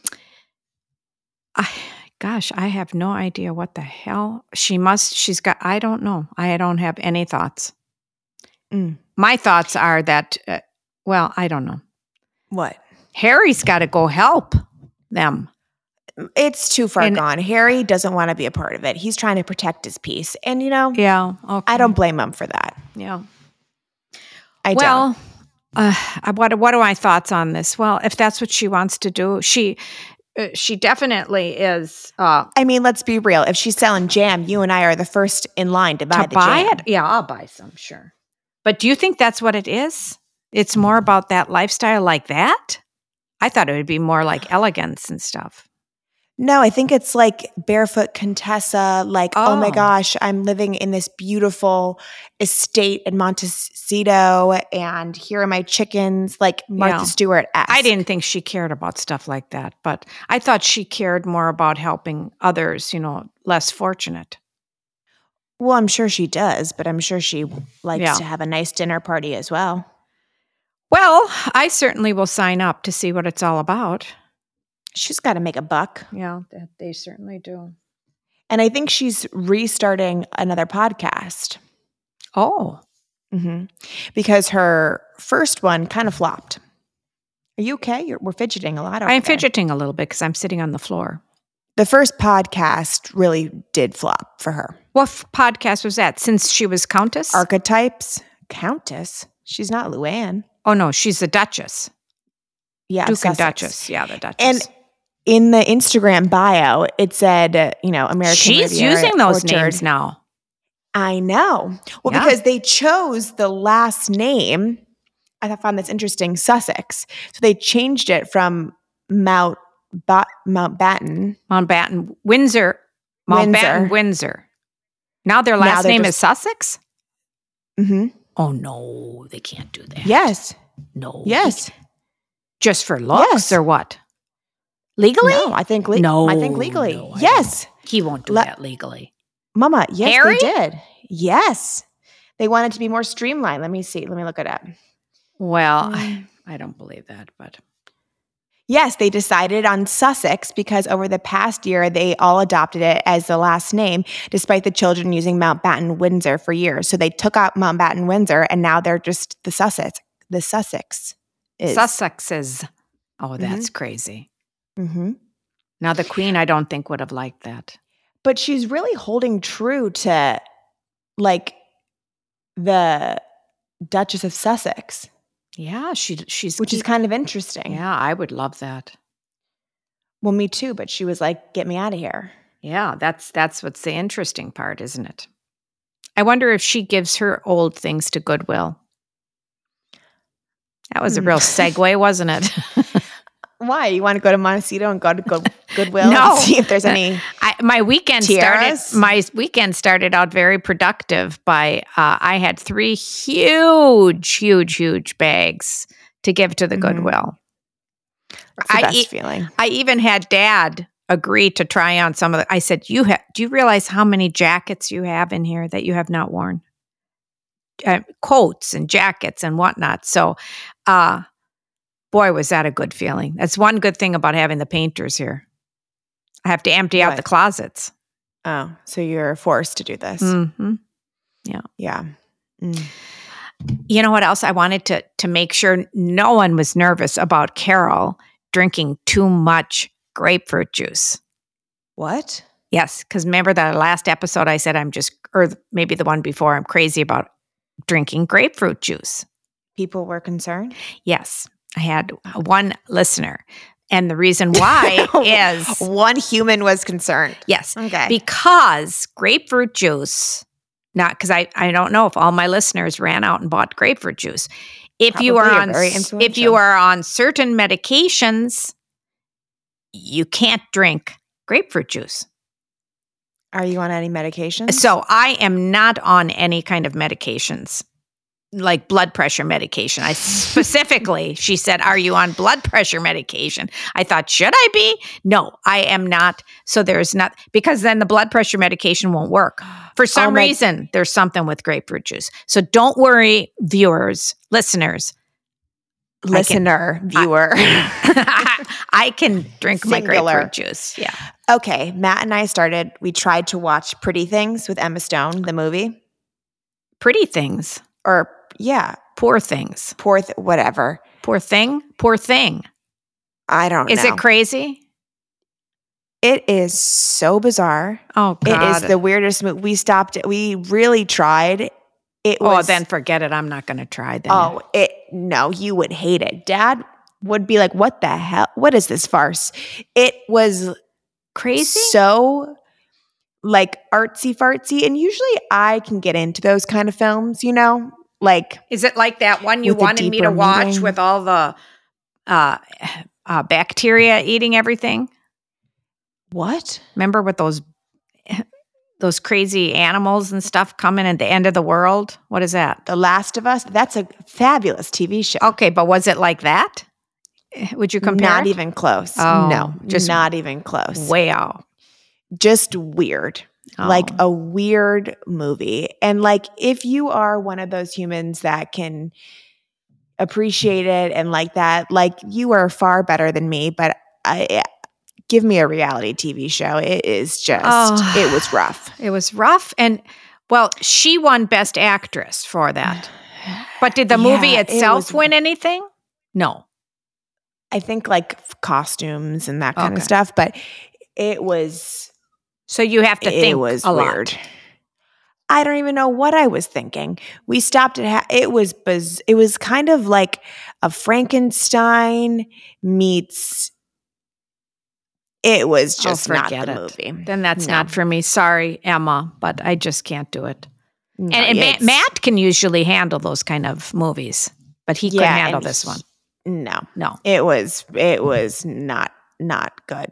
Speaker 1: I, gosh, I have no idea what the hell she must. She's got. I don't know. I don't have any thoughts.
Speaker 2: Mm.
Speaker 1: My thoughts are that. Uh, well, I don't know.
Speaker 2: What?
Speaker 1: Harry's got to go help them.
Speaker 2: It's too far
Speaker 1: And-
Speaker 2: gone. Harry doesn't want to be a part of it. He's trying to protect his peace. And, you know,
Speaker 1: Yeah. Okay.
Speaker 2: I don't blame him for that.
Speaker 1: Yeah.
Speaker 2: I
Speaker 1: well,
Speaker 2: don't.
Speaker 1: uh, what what are my thoughts on this? Well, if that's what she wants to do, she uh, she definitely is uh,
Speaker 2: I mean, let's be real. If she's selling jam, you and I are the first in line to buy
Speaker 1: to
Speaker 2: the
Speaker 1: buy
Speaker 2: jam.
Speaker 1: it. Yeah, I'll buy some, sure. But do you think that's what it is? It's more about that lifestyle like that? I thought it would be more like elegance and stuff.
Speaker 2: No, I think it's like barefoot Contessa, like, oh. oh my
Speaker 1: Oh.
Speaker 2: gosh, I'm living in this beautiful estate in Montecito, and here are my chickens, like Martha
Speaker 1: Yeah.
Speaker 2: Stewart-esque.
Speaker 1: I didn't think she cared about stuff like that, but I thought she cared more about helping others, you know, less fortunate.
Speaker 2: Well, I'm sure she does, but I'm sure she likes
Speaker 1: Yeah.
Speaker 2: to have a nice dinner party as well.
Speaker 1: Well, I certainly will sign up to see what it's all about.
Speaker 2: She's got to make a buck.
Speaker 1: Yeah, they, they certainly do.
Speaker 2: And I think she's restarting another podcast.
Speaker 1: Oh.
Speaker 2: Mm-hmm. Because her first one kind of flopped. Are you okay? You're, we're fidgeting a lot over
Speaker 1: I'm
Speaker 2: there.
Speaker 1: fidgeting a little bit because I'm sitting on the floor.
Speaker 2: The first podcast really did flop for her.
Speaker 1: What f- podcast was that? Since she was Countess?
Speaker 2: Archetypes. Countess? She's not Luann.
Speaker 1: Oh, no, she's the Duchess.
Speaker 2: Yeah,
Speaker 1: Duke
Speaker 2: Sussex.
Speaker 1: and Duchess. Yeah, the Duchess.
Speaker 2: And in the Instagram bio, it said, uh, you know, American
Speaker 1: She's
Speaker 2: Riviera
Speaker 1: using those
Speaker 2: Orchard.
Speaker 1: names now.
Speaker 2: I know. Well,
Speaker 1: Yeah.
Speaker 2: because they chose the last name. I found this interesting, Sussex. So they changed it from Mount ba- Mountbatten.
Speaker 1: Mountbatten, Windsor. Mountbatten, Windsor. Now their last
Speaker 2: Now they're
Speaker 1: name
Speaker 2: just-
Speaker 1: is Sussex?
Speaker 2: Mm-hmm.
Speaker 1: Oh, no, they can't do that.
Speaker 2: Yes.
Speaker 1: No.
Speaker 2: Yes.
Speaker 1: Just for looks
Speaker 2: Yes.
Speaker 1: or what? Legally?
Speaker 2: No, I think le-
Speaker 1: No,
Speaker 2: I think legally.
Speaker 1: no, I
Speaker 2: yes.
Speaker 1: He won't do
Speaker 2: Le-
Speaker 1: that legally.
Speaker 2: Mama, yes,
Speaker 1: Harry?
Speaker 2: they did. Yes. They wanted to be more streamlined. Let me see. Let me look it up.
Speaker 1: Well,
Speaker 2: Um,
Speaker 1: I don't believe that, but
Speaker 2: Yes, they decided on Sussex because over the past year, they all adopted it as the last name, despite the children using Mountbatten Windsor for years. So they took out Mountbatten Windsor, and now they're just the Sussex. The Sussex is.
Speaker 1: Sussexes. Oh, that's crazy.
Speaker 2: Mm-hmm.
Speaker 1: Now, the Queen, I don't think would have liked that.
Speaker 2: But she's really holding true to, like, the Duchess of Sussex,
Speaker 1: Yeah, she she's
Speaker 2: which is kind of interesting.
Speaker 1: Yeah, I would love that.
Speaker 2: Well, me too, but she was like, get me out of here.
Speaker 1: Yeah, that's that's what's the interesting part, isn't it? I wonder if she gives her old things to Goodwill. That was a
Speaker 2: Hmm.
Speaker 1: real segue, wasn't it?
Speaker 2: Why? You want to go to Montecito and go to Good- Goodwill
Speaker 1: No.
Speaker 2: and see if there's any
Speaker 1: I, my weekend
Speaker 2: Tiaras?
Speaker 1: started. My weekend started out very productive. By uh, I had three huge, huge, huge bags to give to the
Speaker 2: Mhm.
Speaker 1: Goodwill.
Speaker 2: That's the
Speaker 1: I
Speaker 2: best
Speaker 1: e-
Speaker 2: feeling.
Speaker 1: I even had Dad agree to try on some of the. I said, "You have? Do you realize how many jackets you have in here that you have not worn? Uh, coats and jackets and whatnot." So, uh, boy, was that a good feeling. That's one good thing about having the painters here. I have to empty out
Speaker 2: What?
Speaker 1: the closets.
Speaker 2: Oh, so you're forced to do this.
Speaker 1: hmm
Speaker 2: Yeah. Mm.
Speaker 1: You know what else? I wanted to to make sure no one was nervous about Carol drinking too much grapefruit juice.
Speaker 2: What?
Speaker 1: Yes, because remember the last episode I said I'm just, or maybe the one before, I'm crazy about drinking grapefruit juice.
Speaker 2: People were concerned?
Speaker 1: Yes, I had one listener. And the reason why is,
Speaker 2: One human was concerned.
Speaker 1: yes,
Speaker 2: Okay.
Speaker 1: because grapefruit juice, not because I, I don't know if all my listeners ran out and bought grapefruit juice. If you are
Speaker 2: Probably are
Speaker 1: on
Speaker 2: very
Speaker 1: if
Speaker 2: influential.
Speaker 1: you are on certain medications, you can't drink grapefruit juice.
Speaker 2: Are you on any medication?
Speaker 1: So I am not on any kind of medications, like blood pressure medication. I specifically, she said, "Are you on blood pressure medication?" I thought, should I be? No, I am not. So there's not, because then the blood pressure medication won't work. For some
Speaker 2: my-
Speaker 1: reason, there's something with grapefruit juice. So don't worry, viewers, listeners.
Speaker 2: Listener, viewer.
Speaker 1: I can drink my
Speaker 2: Singular.
Speaker 1: grapefruit juice. Yeah.
Speaker 2: Okay, Matt and I started, we tried to watch Pretty Things with Emma Stone, the movie.
Speaker 1: Pretty things.
Speaker 2: Or, yeah,
Speaker 1: Poor things.
Speaker 2: poor, th- whatever.
Speaker 1: Poor thing. Poor thing.
Speaker 2: I don't
Speaker 1: Is
Speaker 2: know.
Speaker 1: it crazy?
Speaker 2: It is so bizarre.
Speaker 1: Oh,
Speaker 2: It
Speaker 1: God.
Speaker 2: is the weirdest movie. We stopped, we really tried. It
Speaker 1: Oh,
Speaker 2: was,
Speaker 1: then forget it. I'm not going to try then.
Speaker 2: oh, it, no, you would hate it. Dad would be like, what the hell? What is this farce? It was
Speaker 1: Crazy?
Speaker 2: so like artsy fartsy. And usually I can get into those kind of films, you know, like.
Speaker 1: Is it like that one you
Speaker 2: with a
Speaker 1: wanted me to
Speaker 2: deeper
Speaker 1: watch
Speaker 2: meaning.
Speaker 1: with all the uh, uh, bacteria eating everything?
Speaker 2: What?
Speaker 1: Remember with those those crazy animals and stuff coming at the end of the world? What is that?
Speaker 2: The Last of Us? That's a fabulous T V show.
Speaker 1: Okay, but was it like that? Would you compare
Speaker 2: Not
Speaker 1: it?
Speaker 2: even close.
Speaker 1: Oh,
Speaker 2: no,
Speaker 1: just
Speaker 2: not even close.
Speaker 1: Way out.
Speaker 2: Just weird.
Speaker 1: Oh.
Speaker 2: Like a weird movie. And like if you are one of those humans that can appreciate it and like that, like you are far better than me, but I give me a reality T V show. It is just
Speaker 1: Oh.
Speaker 2: it was rough.
Speaker 1: It was rough. And well, she won Best Actress for that. But did the movie
Speaker 2: Yeah, it
Speaker 1: itself
Speaker 2: was-
Speaker 1: win anything? No.
Speaker 2: I think like costumes and that kind
Speaker 1: Okay.
Speaker 2: of stuff, but it was
Speaker 1: So you have to
Speaker 2: it
Speaker 1: think
Speaker 2: was
Speaker 1: a
Speaker 2: weird.
Speaker 1: lot.
Speaker 2: I don't even know what I was thinking. We stopped at ha- it was biz- it was kind of like a Frankenstein meets. It was just
Speaker 1: oh,
Speaker 2: not
Speaker 1: forget
Speaker 2: the
Speaker 1: it.
Speaker 2: movie.
Speaker 1: Then that's
Speaker 2: No.
Speaker 1: not for me. Sorry, Emma, but I just can't do it.
Speaker 2: No,
Speaker 1: and and
Speaker 2: yeah,
Speaker 1: Ma-
Speaker 2: it's-
Speaker 1: Matt can usually handle those kind of movies, but he couldn't
Speaker 2: yeah,
Speaker 1: handle
Speaker 2: and
Speaker 1: this
Speaker 2: he-
Speaker 1: one.
Speaker 2: No,
Speaker 1: No.
Speaker 2: it was it was not not good.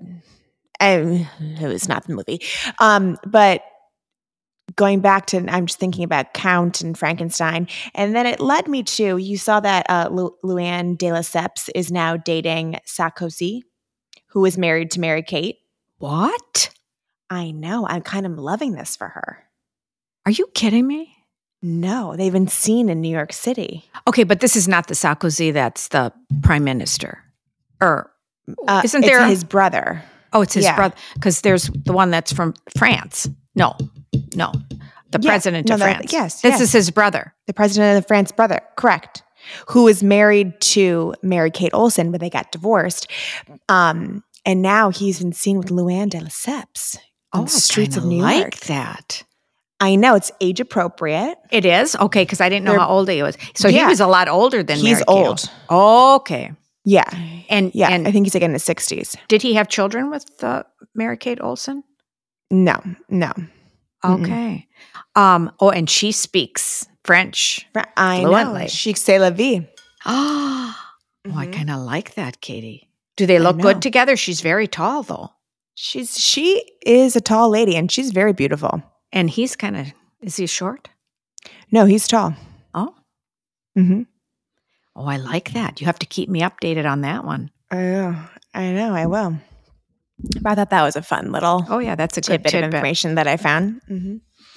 Speaker 2: I, it was not the movie. Um, but going back to, I'm just thinking about Count and Frankenstein, and then it led me to, you saw that uh, Lu- Luann de Lesseps is now dating Sarkozy, who is married to Mary Kate.
Speaker 1: What?
Speaker 2: I know. I'm kind of loving this for her.
Speaker 1: Are you kidding me?
Speaker 2: No, they've been seen in New York City.
Speaker 1: Okay, but this is not the Sarkozy that's the prime minister. Or
Speaker 2: Uh,
Speaker 1: isn't
Speaker 2: it's
Speaker 1: there?
Speaker 2: his brother?
Speaker 1: oh, it's his
Speaker 2: yeah.
Speaker 1: brother. Because there's the one that's from France. No, no. The
Speaker 2: Yeah,
Speaker 1: president
Speaker 2: no,
Speaker 1: of
Speaker 2: the-
Speaker 1: France.
Speaker 2: yes,
Speaker 1: This
Speaker 2: yes.
Speaker 1: is his brother.
Speaker 2: The president of France brother, correct, who is married to Mary Kate Olsen, but they got divorced. Um, and now he's been seen with Luann de Lesseps on
Speaker 1: Oh,
Speaker 2: the streets
Speaker 1: I
Speaker 2: of New
Speaker 1: like
Speaker 2: York.
Speaker 1: that.
Speaker 2: I know, it's age appropriate.
Speaker 1: It is? Okay, because I didn't know
Speaker 2: They're-
Speaker 1: how old he was. So he
Speaker 2: Yeah.
Speaker 1: was a lot older than
Speaker 2: He's
Speaker 1: Mary Kate
Speaker 2: old.
Speaker 1: Olsen. Okay.
Speaker 2: Yeah.
Speaker 1: And
Speaker 2: Yeah.
Speaker 1: and
Speaker 2: I think he's like in his sixties.
Speaker 1: did he have children with uh, Mary Kate Olsen?
Speaker 2: No, no. Mm-mm.
Speaker 1: Okay. Um, oh, and she speaks French.
Speaker 2: Fr- I
Speaker 1: Fluently.
Speaker 2: know. Chic c'est la vie.
Speaker 1: Oh, I
Speaker 2: Mhm.
Speaker 1: kind of like that, Katie. Do they
Speaker 2: I
Speaker 1: look
Speaker 2: know.
Speaker 1: good together? She's very tall, though.
Speaker 2: She's she is a tall lady and she's very beautiful.
Speaker 1: And he's kind of, is he short?
Speaker 2: No, he's tall.
Speaker 1: Oh,
Speaker 2: Mm-hmm.
Speaker 1: oh, I like that. You have to keep me updated on that one.
Speaker 2: I know. I know. I will. But I thought that was a fun little
Speaker 1: Oh, yeah, that's a good
Speaker 2: tidbit,
Speaker 1: tidbit.
Speaker 2: of information that I found. Mm-hmm.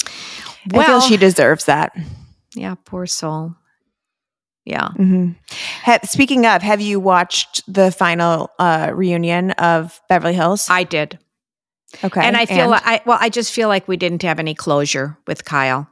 Speaker 2: I
Speaker 1: Well,
Speaker 2: feel she deserves that.
Speaker 1: yeah, poor soul. Yeah.
Speaker 2: Mm-hmm. Ha- speaking of, have you watched the final uh, reunion of Beverly Hills?
Speaker 1: I did.
Speaker 2: Okay,
Speaker 1: And I feel like, I, well, I just feel like we didn't have any closure with Kyle.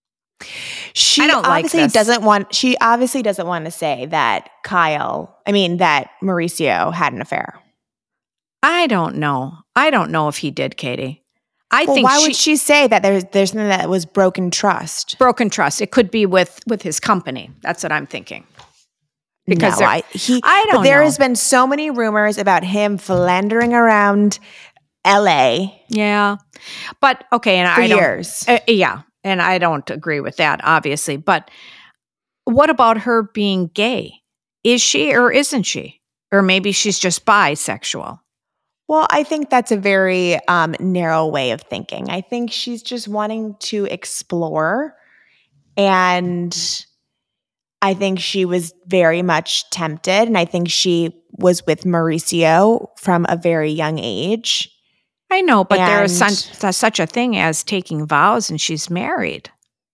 Speaker 2: she
Speaker 1: I don't like
Speaker 2: obviously
Speaker 1: this.
Speaker 2: doesn't want. She obviously doesn't want to say that Kyle. I mean that Mauricio had an affair.
Speaker 1: I don't know. I don't know if he did, Katie. I
Speaker 2: Well,
Speaker 1: think
Speaker 2: why
Speaker 1: she,
Speaker 2: would she say that there's there's something that was broken trust?
Speaker 1: broken trust. It could be with with his company. That's what I'm thinking. Because
Speaker 2: no,
Speaker 1: there-
Speaker 2: I, he,
Speaker 1: I don't
Speaker 2: but there
Speaker 1: know.
Speaker 2: has been so many rumors about him philandering around L A
Speaker 1: Yeah. But okay, and
Speaker 2: for
Speaker 1: I don't
Speaker 2: years.
Speaker 1: uh, yeah, and I don't agree with that obviously, but what about her being gay? Is she or isn't she? Or maybe she's just bisexual.
Speaker 2: Well, I think that's a very um, narrow way of thinking. I think she's just wanting to explore. And I think she was very much tempted. And I think she was with Mauricio from a very young age.
Speaker 1: I know, but there is
Speaker 2: And-
Speaker 1: such, such a thing as taking vows and she's married.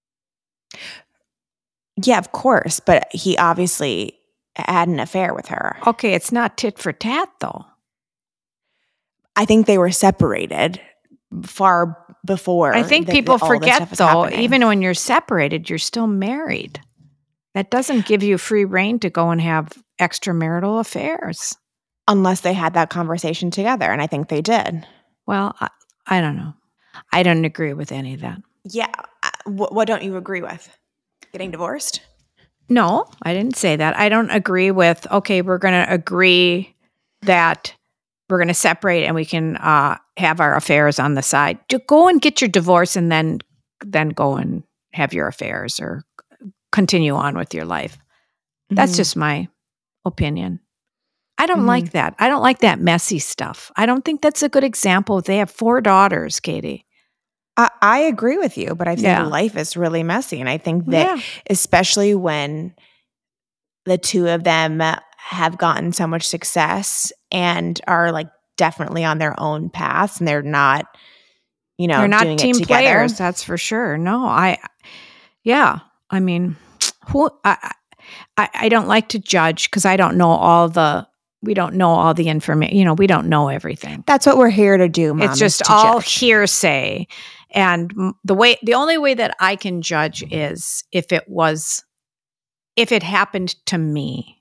Speaker 2: Yeah, of course. But he obviously had an affair with her.
Speaker 1: Okay, it's not tit for tat though.
Speaker 2: I think they were separated far before.
Speaker 1: I think
Speaker 2: the-
Speaker 1: people
Speaker 2: the- all this
Speaker 1: forget
Speaker 2: stuff was
Speaker 1: though,
Speaker 2: happening.
Speaker 1: even when you're separated, you're still married. That doesn't give you free reign to go and have extramarital affairs.
Speaker 2: Unless they had that conversation together. And I think they did.
Speaker 1: Well, I, I don't know. I don't agree with any of that.
Speaker 2: Yeah. Uh, What, what don't you agree with? Getting divorced?
Speaker 1: No, I didn't say that. I don't agree with, okay, we're going to agree that we're going to separate and we can uh, have our affairs on the side. To go and get your divorce and then then go and have your affairs or continue on with your life. That's
Speaker 2: Mhm.
Speaker 1: just my opinion. I don't
Speaker 2: Mhm.
Speaker 1: like that. I don't like that messy stuff. I don't think that's a good example. They have four daughters, Katie.
Speaker 2: I, I agree with you, but I think
Speaker 1: Yeah.
Speaker 2: life is really messy. And I think that
Speaker 1: Yeah.
Speaker 2: especially when the two of them have gotten so much success and are like definitely on their own paths and they're not, you know,
Speaker 1: They're not
Speaker 2: doing it
Speaker 1: team
Speaker 2: together.
Speaker 1: players, that's for sure. No, I, yeah. I mean, who, I, I, I don't like to judge because I don't know all the, we don't know all the information. You know, we don't know everything.
Speaker 2: That's what we're here to do, Mom.
Speaker 1: It's
Speaker 2: is
Speaker 1: just
Speaker 2: to
Speaker 1: all
Speaker 2: judge.
Speaker 1: hearsay. And m- the way, the only way that I can judge is if it was, if it happened to me,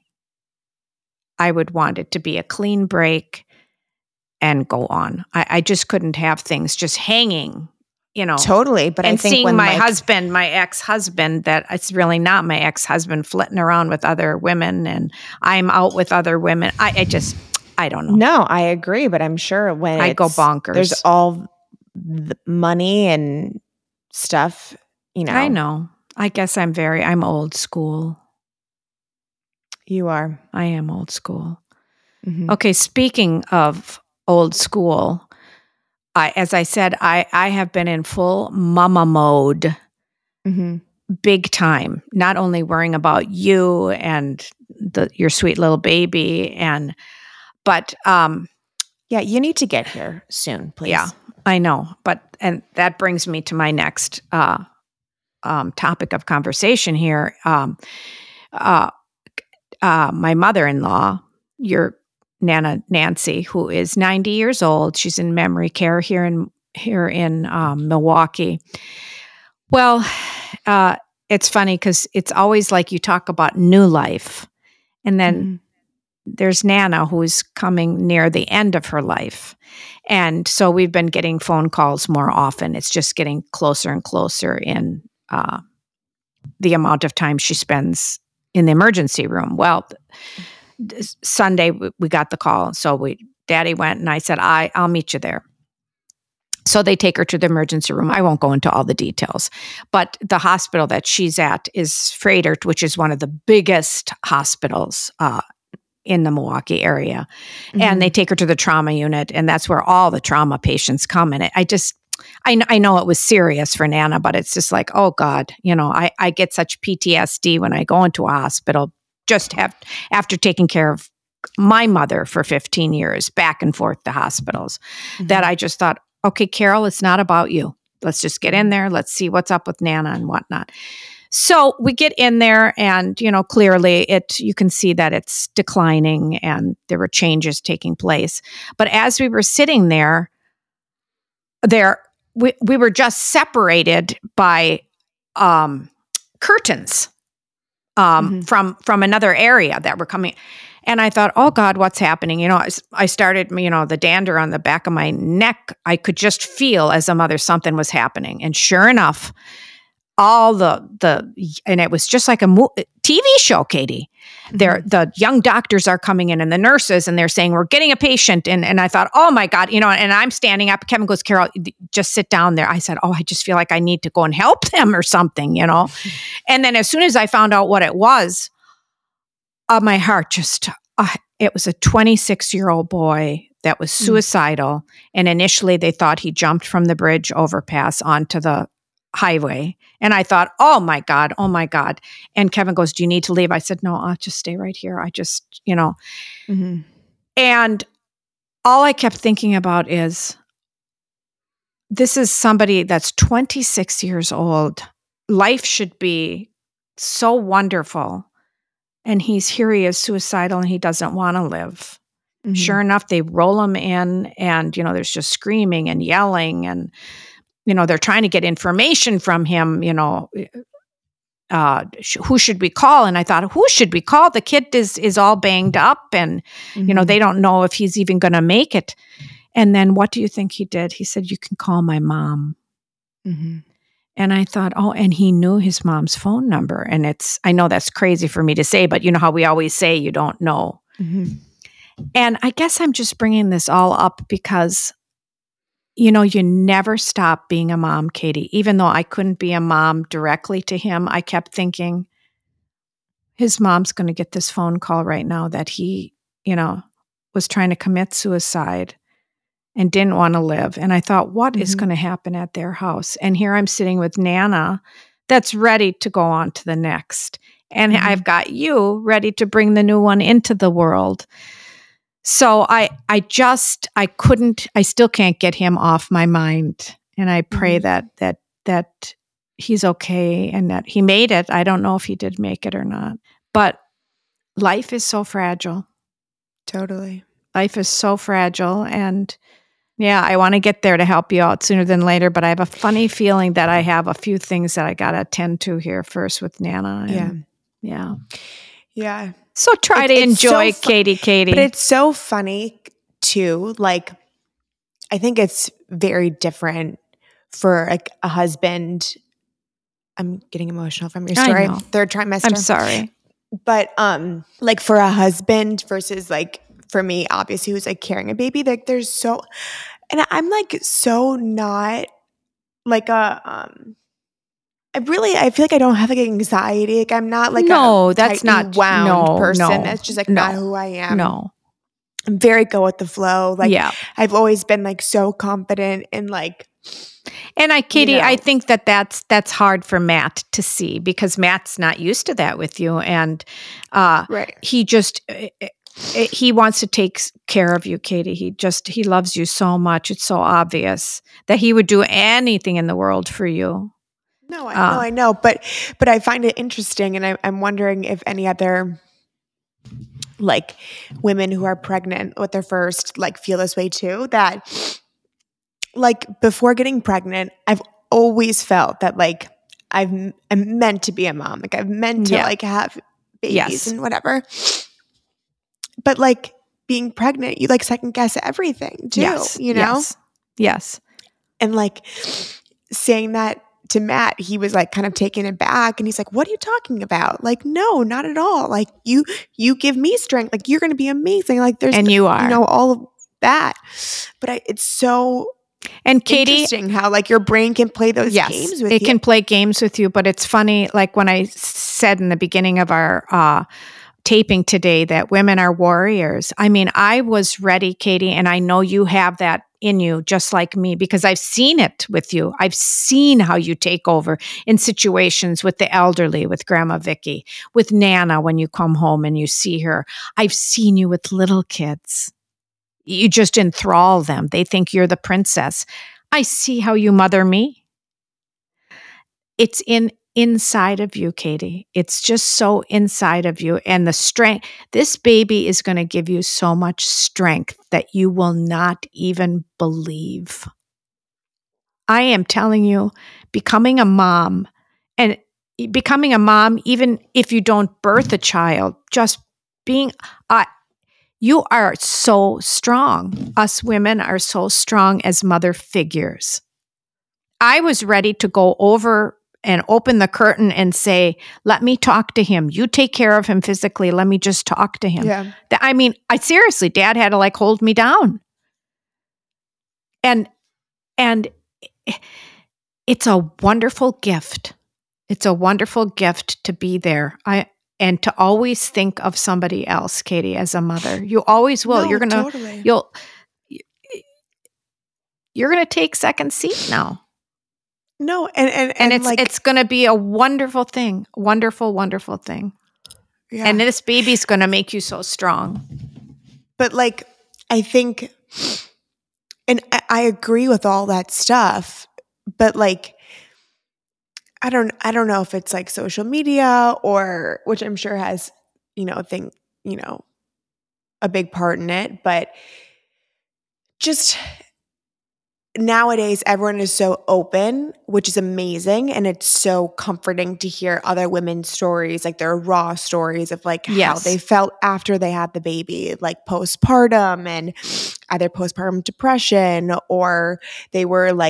Speaker 1: I would want it to be a clean break and go on. I, I just couldn't have things just hanging, you know.
Speaker 2: Totally. But I
Speaker 1: And
Speaker 2: think
Speaker 1: seeing
Speaker 2: when
Speaker 1: my
Speaker 2: like,
Speaker 1: husband, my ex-husband, that it's really not my ex-husband flitting around with other women and I'm out with other women. I, I just, I don't know.
Speaker 2: no, I agree. But I'm sure when
Speaker 1: I go
Speaker 2: it's-
Speaker 1: bonkers.
Speaker 2: there's all the money and stuff, you know.
Speaker 1: I know. I guess I'm very, I'm old school.
Speaker 2: You are.
Speaker 1: I am old school.
Speaker 2: Mhm.
Speaker 1: Okay, speaking of old school, I, as I said, I, I have been in full mama mode.
Speaker 2: Mhm.
Speaker 1: Big time, not only worrying about you and the your sweet little baby, and but um
Speaker 2: Yeah, you need to get here soon, please.
Speaker 1: yeah, I know. But and that brings me to my next uh um topic of conversation here. Um uh uh my mother-in-law, your Nana Nancy, who is ninety years old, she's in memory care here in here in um, Milwaukee. Well, uh it's funny because it's always like you talk about new life. And then
Speaker 2: Mhm.
Speaker 1: there's Nana, who's coming near the end of her life. And so we've been getting phone calls more often. It's just getting closer and closer in uh, the amount of time she spends in the emergency room. Well, th- Sunday we, we got the call. So we, Daddy went and I said, I, I'll meet you there. So they take her to the emergency room. I won't go into all the details, but the hospital that she's at is Froedtert, which is one of the biggest hospitals uh, in the Milwaukee area.
Speaker 2: Mhm.
Speaker 1: And they take her to the trauma unit, and that's where all the trauma patients come. And it, I just, I, I know it was serious for Nana, but it's just like, oh God, you know, I, I get such P T S D when I go into a hospital, just have after taking care of my mother for fifteen years, back and forth to hospitals,
Speaker 2: Mhm.
Speaker 1: that I just thought, okay, Carol, it's not about you. Let's just get in there. Let's see what's up with Nana and whatnot. So we get in there and, you know, clearly it, you can see that it's declining and there were changes taking place. But as we were sitting there, there, we, we were just separated by um, curtains um,
Speaker 2: Mhm.
Speaker 1: from, from another area that were coming. And I thought, oh God, what's happening? You know, I, I started, you know, the dander on the back of my neck. I could just feel as a mother something was happening. And sure enough, all the the and it was just like a mo- T V show, Katie. There,
Speaker 2: Mhm.
Speaker 1: the young doctors are coming in and the nurses, and they're saying we're getting a patient. And and I thought, oh my God, you know. And I'm standing up. Kevin goes, Carol, just sit down there. I said, oh, I just feel like I need to go and help them or something, you know. And then as soon as I found out what it was, uh, my heart just. Uh, it was a twenty-six year old boy that was suicidal, mm. and initially they thought he jumped from the bridge overpass onto the highway. And I thought, oh my God, oh my God. And Kevin goes, do you need to leave? I said, no, I'll just stay right here. I just, you know.
Speaker 2: Mm-hmm.
Speaker 1: And all I kept thinking about is, this is somebody that's twenty-six years old. Life should be so wonderful. And he's here, he is suicidal and he doesn't want to live. Mm-hmm. Sure enough, they roll him in and, you know, there's just screaming and yelling and, you know, they're trying to get information from him, you know, uh, sh- who should we call? And I thought, who should we call? The kid is is all banged up and, mm-hmm. you know, they don't know if he's even going to make it. And then what do you think he did? He said, you can call my mom.
Speaker 2: Mm-hmm.
Speaker 1: And I thought, oh, and he knew his mom's phone number. And it's, I know that's crazy for me to say, but you know how we always say you don't know.
Speaker 2: Mm-hmm.
Speaker 1: And I guess I'm just bringing this all up because, you know, you never stop being a mom, Katie. Even though I couldn't be a mom directly to him, I kept thinking, his mom's going to get this phone call right now that he, you know, was trying to commit suicide and didn't want to live. And I thought, what mm-hmm. is going to happen at their house? And here I'm sitting with Nana that's ready to go on to the next. And mm-hmm. I've got you ready to bring the new one into the world. So I I just, I couldn't, I still can't get him off my mind. And I pray mm-hmm. that that that he's okay and that he made it. I don't know if he did make it or not. But life is so fragile.
Speaker 2: Totally.
Speaker 1: Life is so fragile. And yeah, I want to get there to help you out sooner than later. But I have a funny feeling that I have a few things that I got to attend to here first with Nana. And,
Speaker 2: yeah.
Speaker 1: Yeah.
Speaker 2: Yeah.
Speaker 1: So try
Speaker 2: it,
Speaker 1: to enjoy
Speaker 2: so fu-
Speaker 1: Katie, Katie.
Speaker 2: But it's so funny too. Like, I think it's very different for like a husband. I'm getting emotional from your story. Third trimester.
Speaker 1: I'm sorry.
Speaker 2: But um, like for a husband versus like for me, obviously, who's like carrying a baby, like there's so, and I'm like so not like a um. I really, I feel like I don't have like anxiety. Like I'm not like
Speaker 1: no,
Speaker 2: a
Speaker 1: that's not
Speaker 2: wound
Speaker 1: no,
Speaker 2: person.
Speaker 1: No,
Speaker 2: that's just like
Speaker 1: no,
Speaker 2: not who I am.
Speaker 1: No,
Speaker 2: I'm very go with the flow. Like
Speaker 1: yeah.
Speaker 2: I've always been like so confident in like.
Speaker 1: And I, Katie,
Speaker 2: you know.
Speaker 1: I think that that's that's hard for Matt to see because Matt's not used to that with you, and uh,
Speaker 2: right.
Speaker 1: he just he wants to take care of you, Katie. He just he loves you so much. It's so obvious that he would do anything in the world for you.
Speaker 2: No, I know, uh, I know, but but I find it interesting, and I, I'm wondering if any other like women who are pregnant with their first like feel this way too. That like before getting pregnant, I've always felt that like I've I'm meant to be a mom, like I've meant to
Speaker 1: yeah.
Speaker 2: like have babies
Speaker 1: yes.
Speaker 2: and whatever. But like being pregnant, you like second guess everything too.
Speaker 1: Yes.
Speaker 2: You know.
Speaker 1: Yes. yes.
Speaker 2: And like saying that. To Matt, he was like kind of taken aback and he's like, what are you talking about? Like, no, not at all. Like you, you give me strength. Like you're going to be amazing. Like there's,
Speaker 1: and you are,
Speaker 2: you know, all of that. But I, it's so
Speaker 1: and Katie,
Speaker 2: interesting how like your brain can play those
Speaker 1: yes,
Speaker 2: games with
Speaker 1: it
Speaker 2: you.
Speaker 1: can play games with you. But it's funny, like when I said in the beginning of our uh, taping today that women are warriors. I mean, I was ready, Katie, and I know you have that in you just like me because I've seen it with you. I've seen how you take over in situations with the elderly, with Grandma Vicky, with Nana when you come home and you see her. I've seen you with little kids. You just enthrall them. They think you're the princess. I see how you mother me. It's in inside of you, Katie. It's just so inside of you. And the strength, this baby is going to give you so much strength that you will not even believe. I am telling you, becoming a mom, and becoming a mom, even if you don't birth a child, just being, uh, you are so strong. Us women are so strong as mother figures. I was ready to go over and open the curtain and say, let me talk to him. You take care of him physically. Let me just talk to him.
Speaker 2: Yeah.
Speaker 1: I mean, I seriously, Dad had to like hold me down. And, and it's a wonderful gift. It's a wonderful gift to be there. I, and to always think of somebody else, Katie, as a mother. You always will.
Speaker 2: No,
Speaker 1: you're going to,
Speaker 2: totally.
Speaker 1: you'll, you're going to take second seat now.
Speaker 2: No, and and, and,
Speaker 1: and it's
Speaker 2: like,
Speaker 1: it's going to be a wonderful thing, wonderful, wonderful thing. Yeah. And this baby's going to make you so strong.
Speaker 2: But like, I think, and I, I agree with all that stuff. But like, I don't, I don't know if it's like social media or which I'm sure has, you know, thing, you know, a big part in it. But just. Nowadays, everyone is so open, which is amazing. And it's so comforting to hear other women's stories, like their raw stories of like
Speaker 1: yes.
Speaker 2: how they felt after they had the baby, like postpartum and either postpartum depression or they were like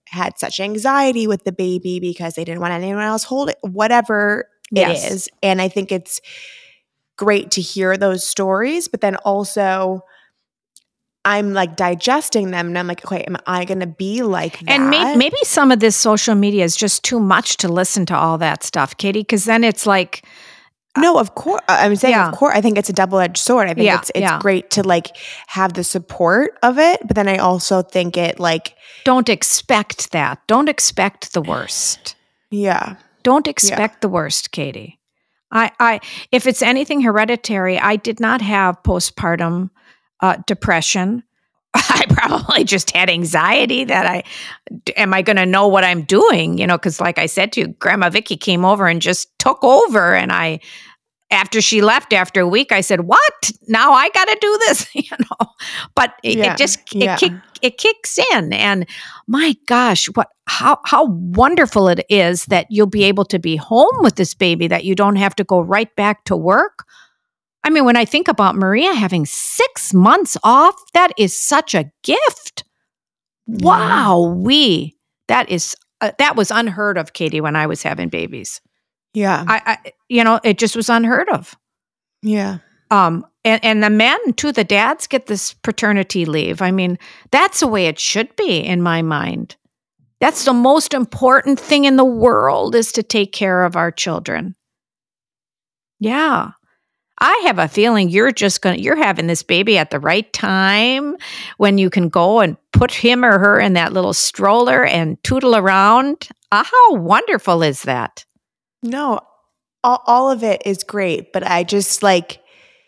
Speaker 2: had such anxiety with the baby because they didn't want anyone else hold it, whatever
Speaker 1: Yes.
Speaker 2: it is. And I think it's great to hear those stories, but then also I'm like digesting them and I'm like, okay, am I going to be like that?
Speaker 1: And may- maybe some of this social media is just too much to listen to all that stuff, Katie, because then it's like,
Speaker 2: no, of course. I'm saying,
Speaker 1: Yeah.
Speaker 2: of course. I think it's a double-edged sword. I think
Speaker 1: Yeah,
Speaker 2: it's it's
Speaker 1: yeah.
Speaker 2: great to like have the support of it, but then I also think it like,
Speaker 1: don't expect that. Don't expect the worst.
Speaker 2: yeah,
Speaker 1: Don't expect the worst, Katie. I, I, if it's anything hereditary, I did not have postpartum uh, depression. I probably just had anxiety that I, am I going to know what I'm doing? You know, because like I said to you, Grandma Vicky came over and just took over. And I, after she left after a week, I said, what? Now I got to do this, you know, but it,
Speaker 2: Yeah,
Speaker 1: it just, it,
Speaker 2: yeah.
Speaker 1: kick, it kicks in. And my gosh, what, how, how wonderful it is that you'll be able to be home with this baby, that you don't have to go right back to work. I mean, when I think about Maria having six months off, that is such a gift. Wow, we that is uh, that was unheard of, Katie, when I was having babies.
Speaker 2: yeah,
Speaker 1: I, I, you know, it just was unheard of.
Speaker 2: yeah.
Speaker 1: Um, and and the men too, the dads get this paternity leave. I mean, that's the way it should be in my mind. That's the most important thing in the world, is to take care of our children. Yeah. I have a feeling you're just going to, you're having this baby at the right time when you can go and put him or her in that little stroller and tootle around. Uh, how wonderful is that?
Speaker 2: No, all, all of it is great, but I just like,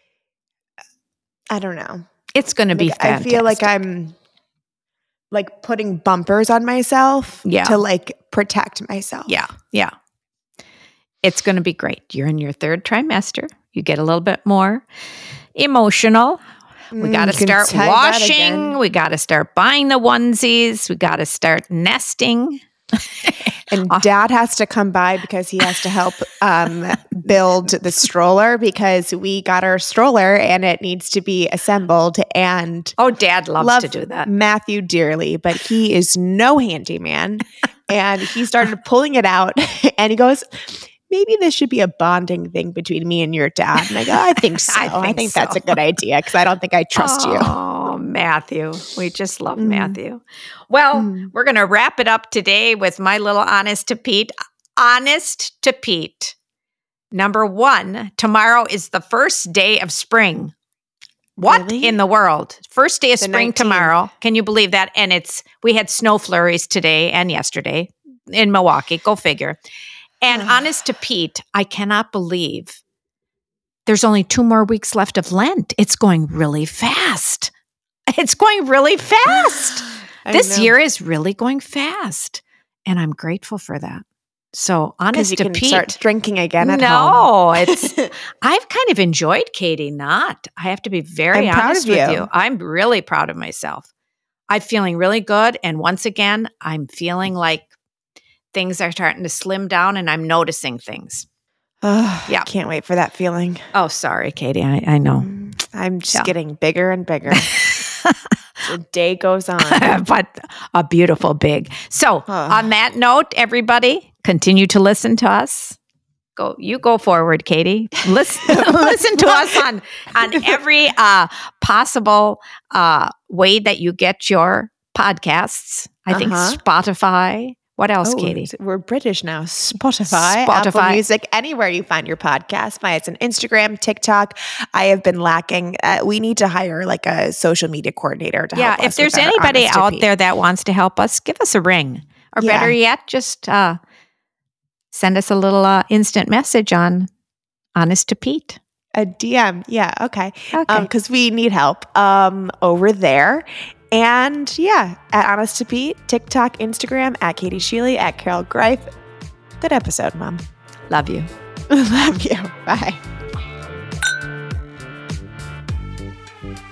Speaker 2: I don't know.
Speaker 1: It's going to be
Speaker 2: Like, I
Speaker 1: fantastic.
Speaker 2: feel like I'm like putting bumpers on myself
Speaker 1: Yeah.
Speaker 2: to like protect myself.
Speaker 1: Yeah, yeah. It's going to be great. You're in your third trimester. You get a little bit more emotional. We
Speaker 2: Mm,
Speaker 1: got to
Speaker 2: you can
Speaker 1: start
Speaker 2: say that
Speaker 1: washing.
Speaker 2: again.
Speaker 1: We got to start buying the onesies. We got to start nesting.
Speaker 2: And Dad has to come by because he has to help um, build the stroller, because we got our stroller and it needs to be assembled. And
Speaker 1: Oh, Dad loves
Speaker 2: love
Speaker 1: to do that.
Speaker 2: Matthew dearly, but he is no handyman. And he started pulling it out and he goes, maybe this should be a bonding thing between me and your dad. And I go, I think so.
Speaker 1: I
Speaker 2: I
Speaker 1: think
Speaker 2: think,
Speaker 1: so.
Speaker 2: that's a good idea, because I don't think I trust you.
Speaker 1: Oh, Matthew. We just love
Speaker 2: Mm.
Speaker 1: Matthew. Well,
Speaker 2: Mm.
Speaker 1: we're going to wrap it up today with my little Honest to Pete. Honest to Pete. Number one, tomorrow is the first day of spring. What
Speaker 2: Really?
Speaker 1: in the world? First day of
Speaker 2: The
Speaker 1: spring
Speaker 2: nineteenth.
Speaker 1: tomorrow. Can you believe that? And it's we had snow flurries today and yesterday in Milwaukee. Go figure. And honest to Pete, I cannot believe there's only two more weeks left of Lent. It's going really fast. It's going really fast.
Speaker 2: I
Speaker 1: This
Speaker 2: know.
Speaker 1: year is really going fast. And I'm grateful for that. So
Speaker 2: Because
Speaker 1: honest
Speaker 2: you
Speaker 1: to
Speaker 2: can
Speaker 1: Pete.
Speaker 2: start drinking again at home.
Speaker 1: no, it's I've kind of enjoyed Katie not. I have to be very
Speaker 2: I'm proud
Speaker 1: honest
Speaker 2: of
Speaker 1: with
Speaker 2: you.
Speaker 1: you. I'm really proud of myself. I'm feeling really good. And once again, I'm feeling like things are starting to slim down and I'm noticing things.
Speaker 2: Oh,
Speaker 1: Yeah.
Speaker 2: I can't wait for that feeling.
Speaker 1: Oh, sorry, Katie. I, I know.
Speaker 2: Mm, I'm just
Speaker 1: Yeah.
Speaker 2: getting bigger and bigger. The day goes on.
Speaker 1: But a beautiful big. So
Speaker 2: Oh.
Speaker 1: on that note, everybody, continue to listen to us. Go, you go forward, Katie. Listen, listen to us on on every uh, possible uh, way that you get your podcasts. I think
Speaker 2: Uh-huh.
Speaker 1: Spotify. What else,
Speaker 2: Oh,
Speaker 1: Katie?
Speaker 2: we're British now. Spotify, Apple
Speaker 1: Spotify.
Speaker 2: Music, anywhere you find your podcast. My, it's an Instagram, TikTok. I have been lacking. Uh, we need to hire like a social media coordinator to
Speaker 1: Yeah,
Speaker 2: help us.
Speaker 1: if there's
Speaker 2: with our
Speaker 1: anybody
Speaker 2: Honest to
Speaker 1: out
Speaker 2: Pete.
Speaker 1: there that wants to help us, give us a ring. Or
Speaker 2: Yeah.
Speaker 1: better yet, just uh, send us a little uh, instant message on Honest to Pete.
Speaker 2: a D M. Yeah, okay.
Speaker 1: Okay.
Speaker 2: Because we need help um, over there. And yeah, at Honest to Pete, TikTok, Instagram, at Katie Sheely, at Carol Greif. Good episode, Mom.
Speaker 1: Love you.
Speaker 2: Love you. Bye.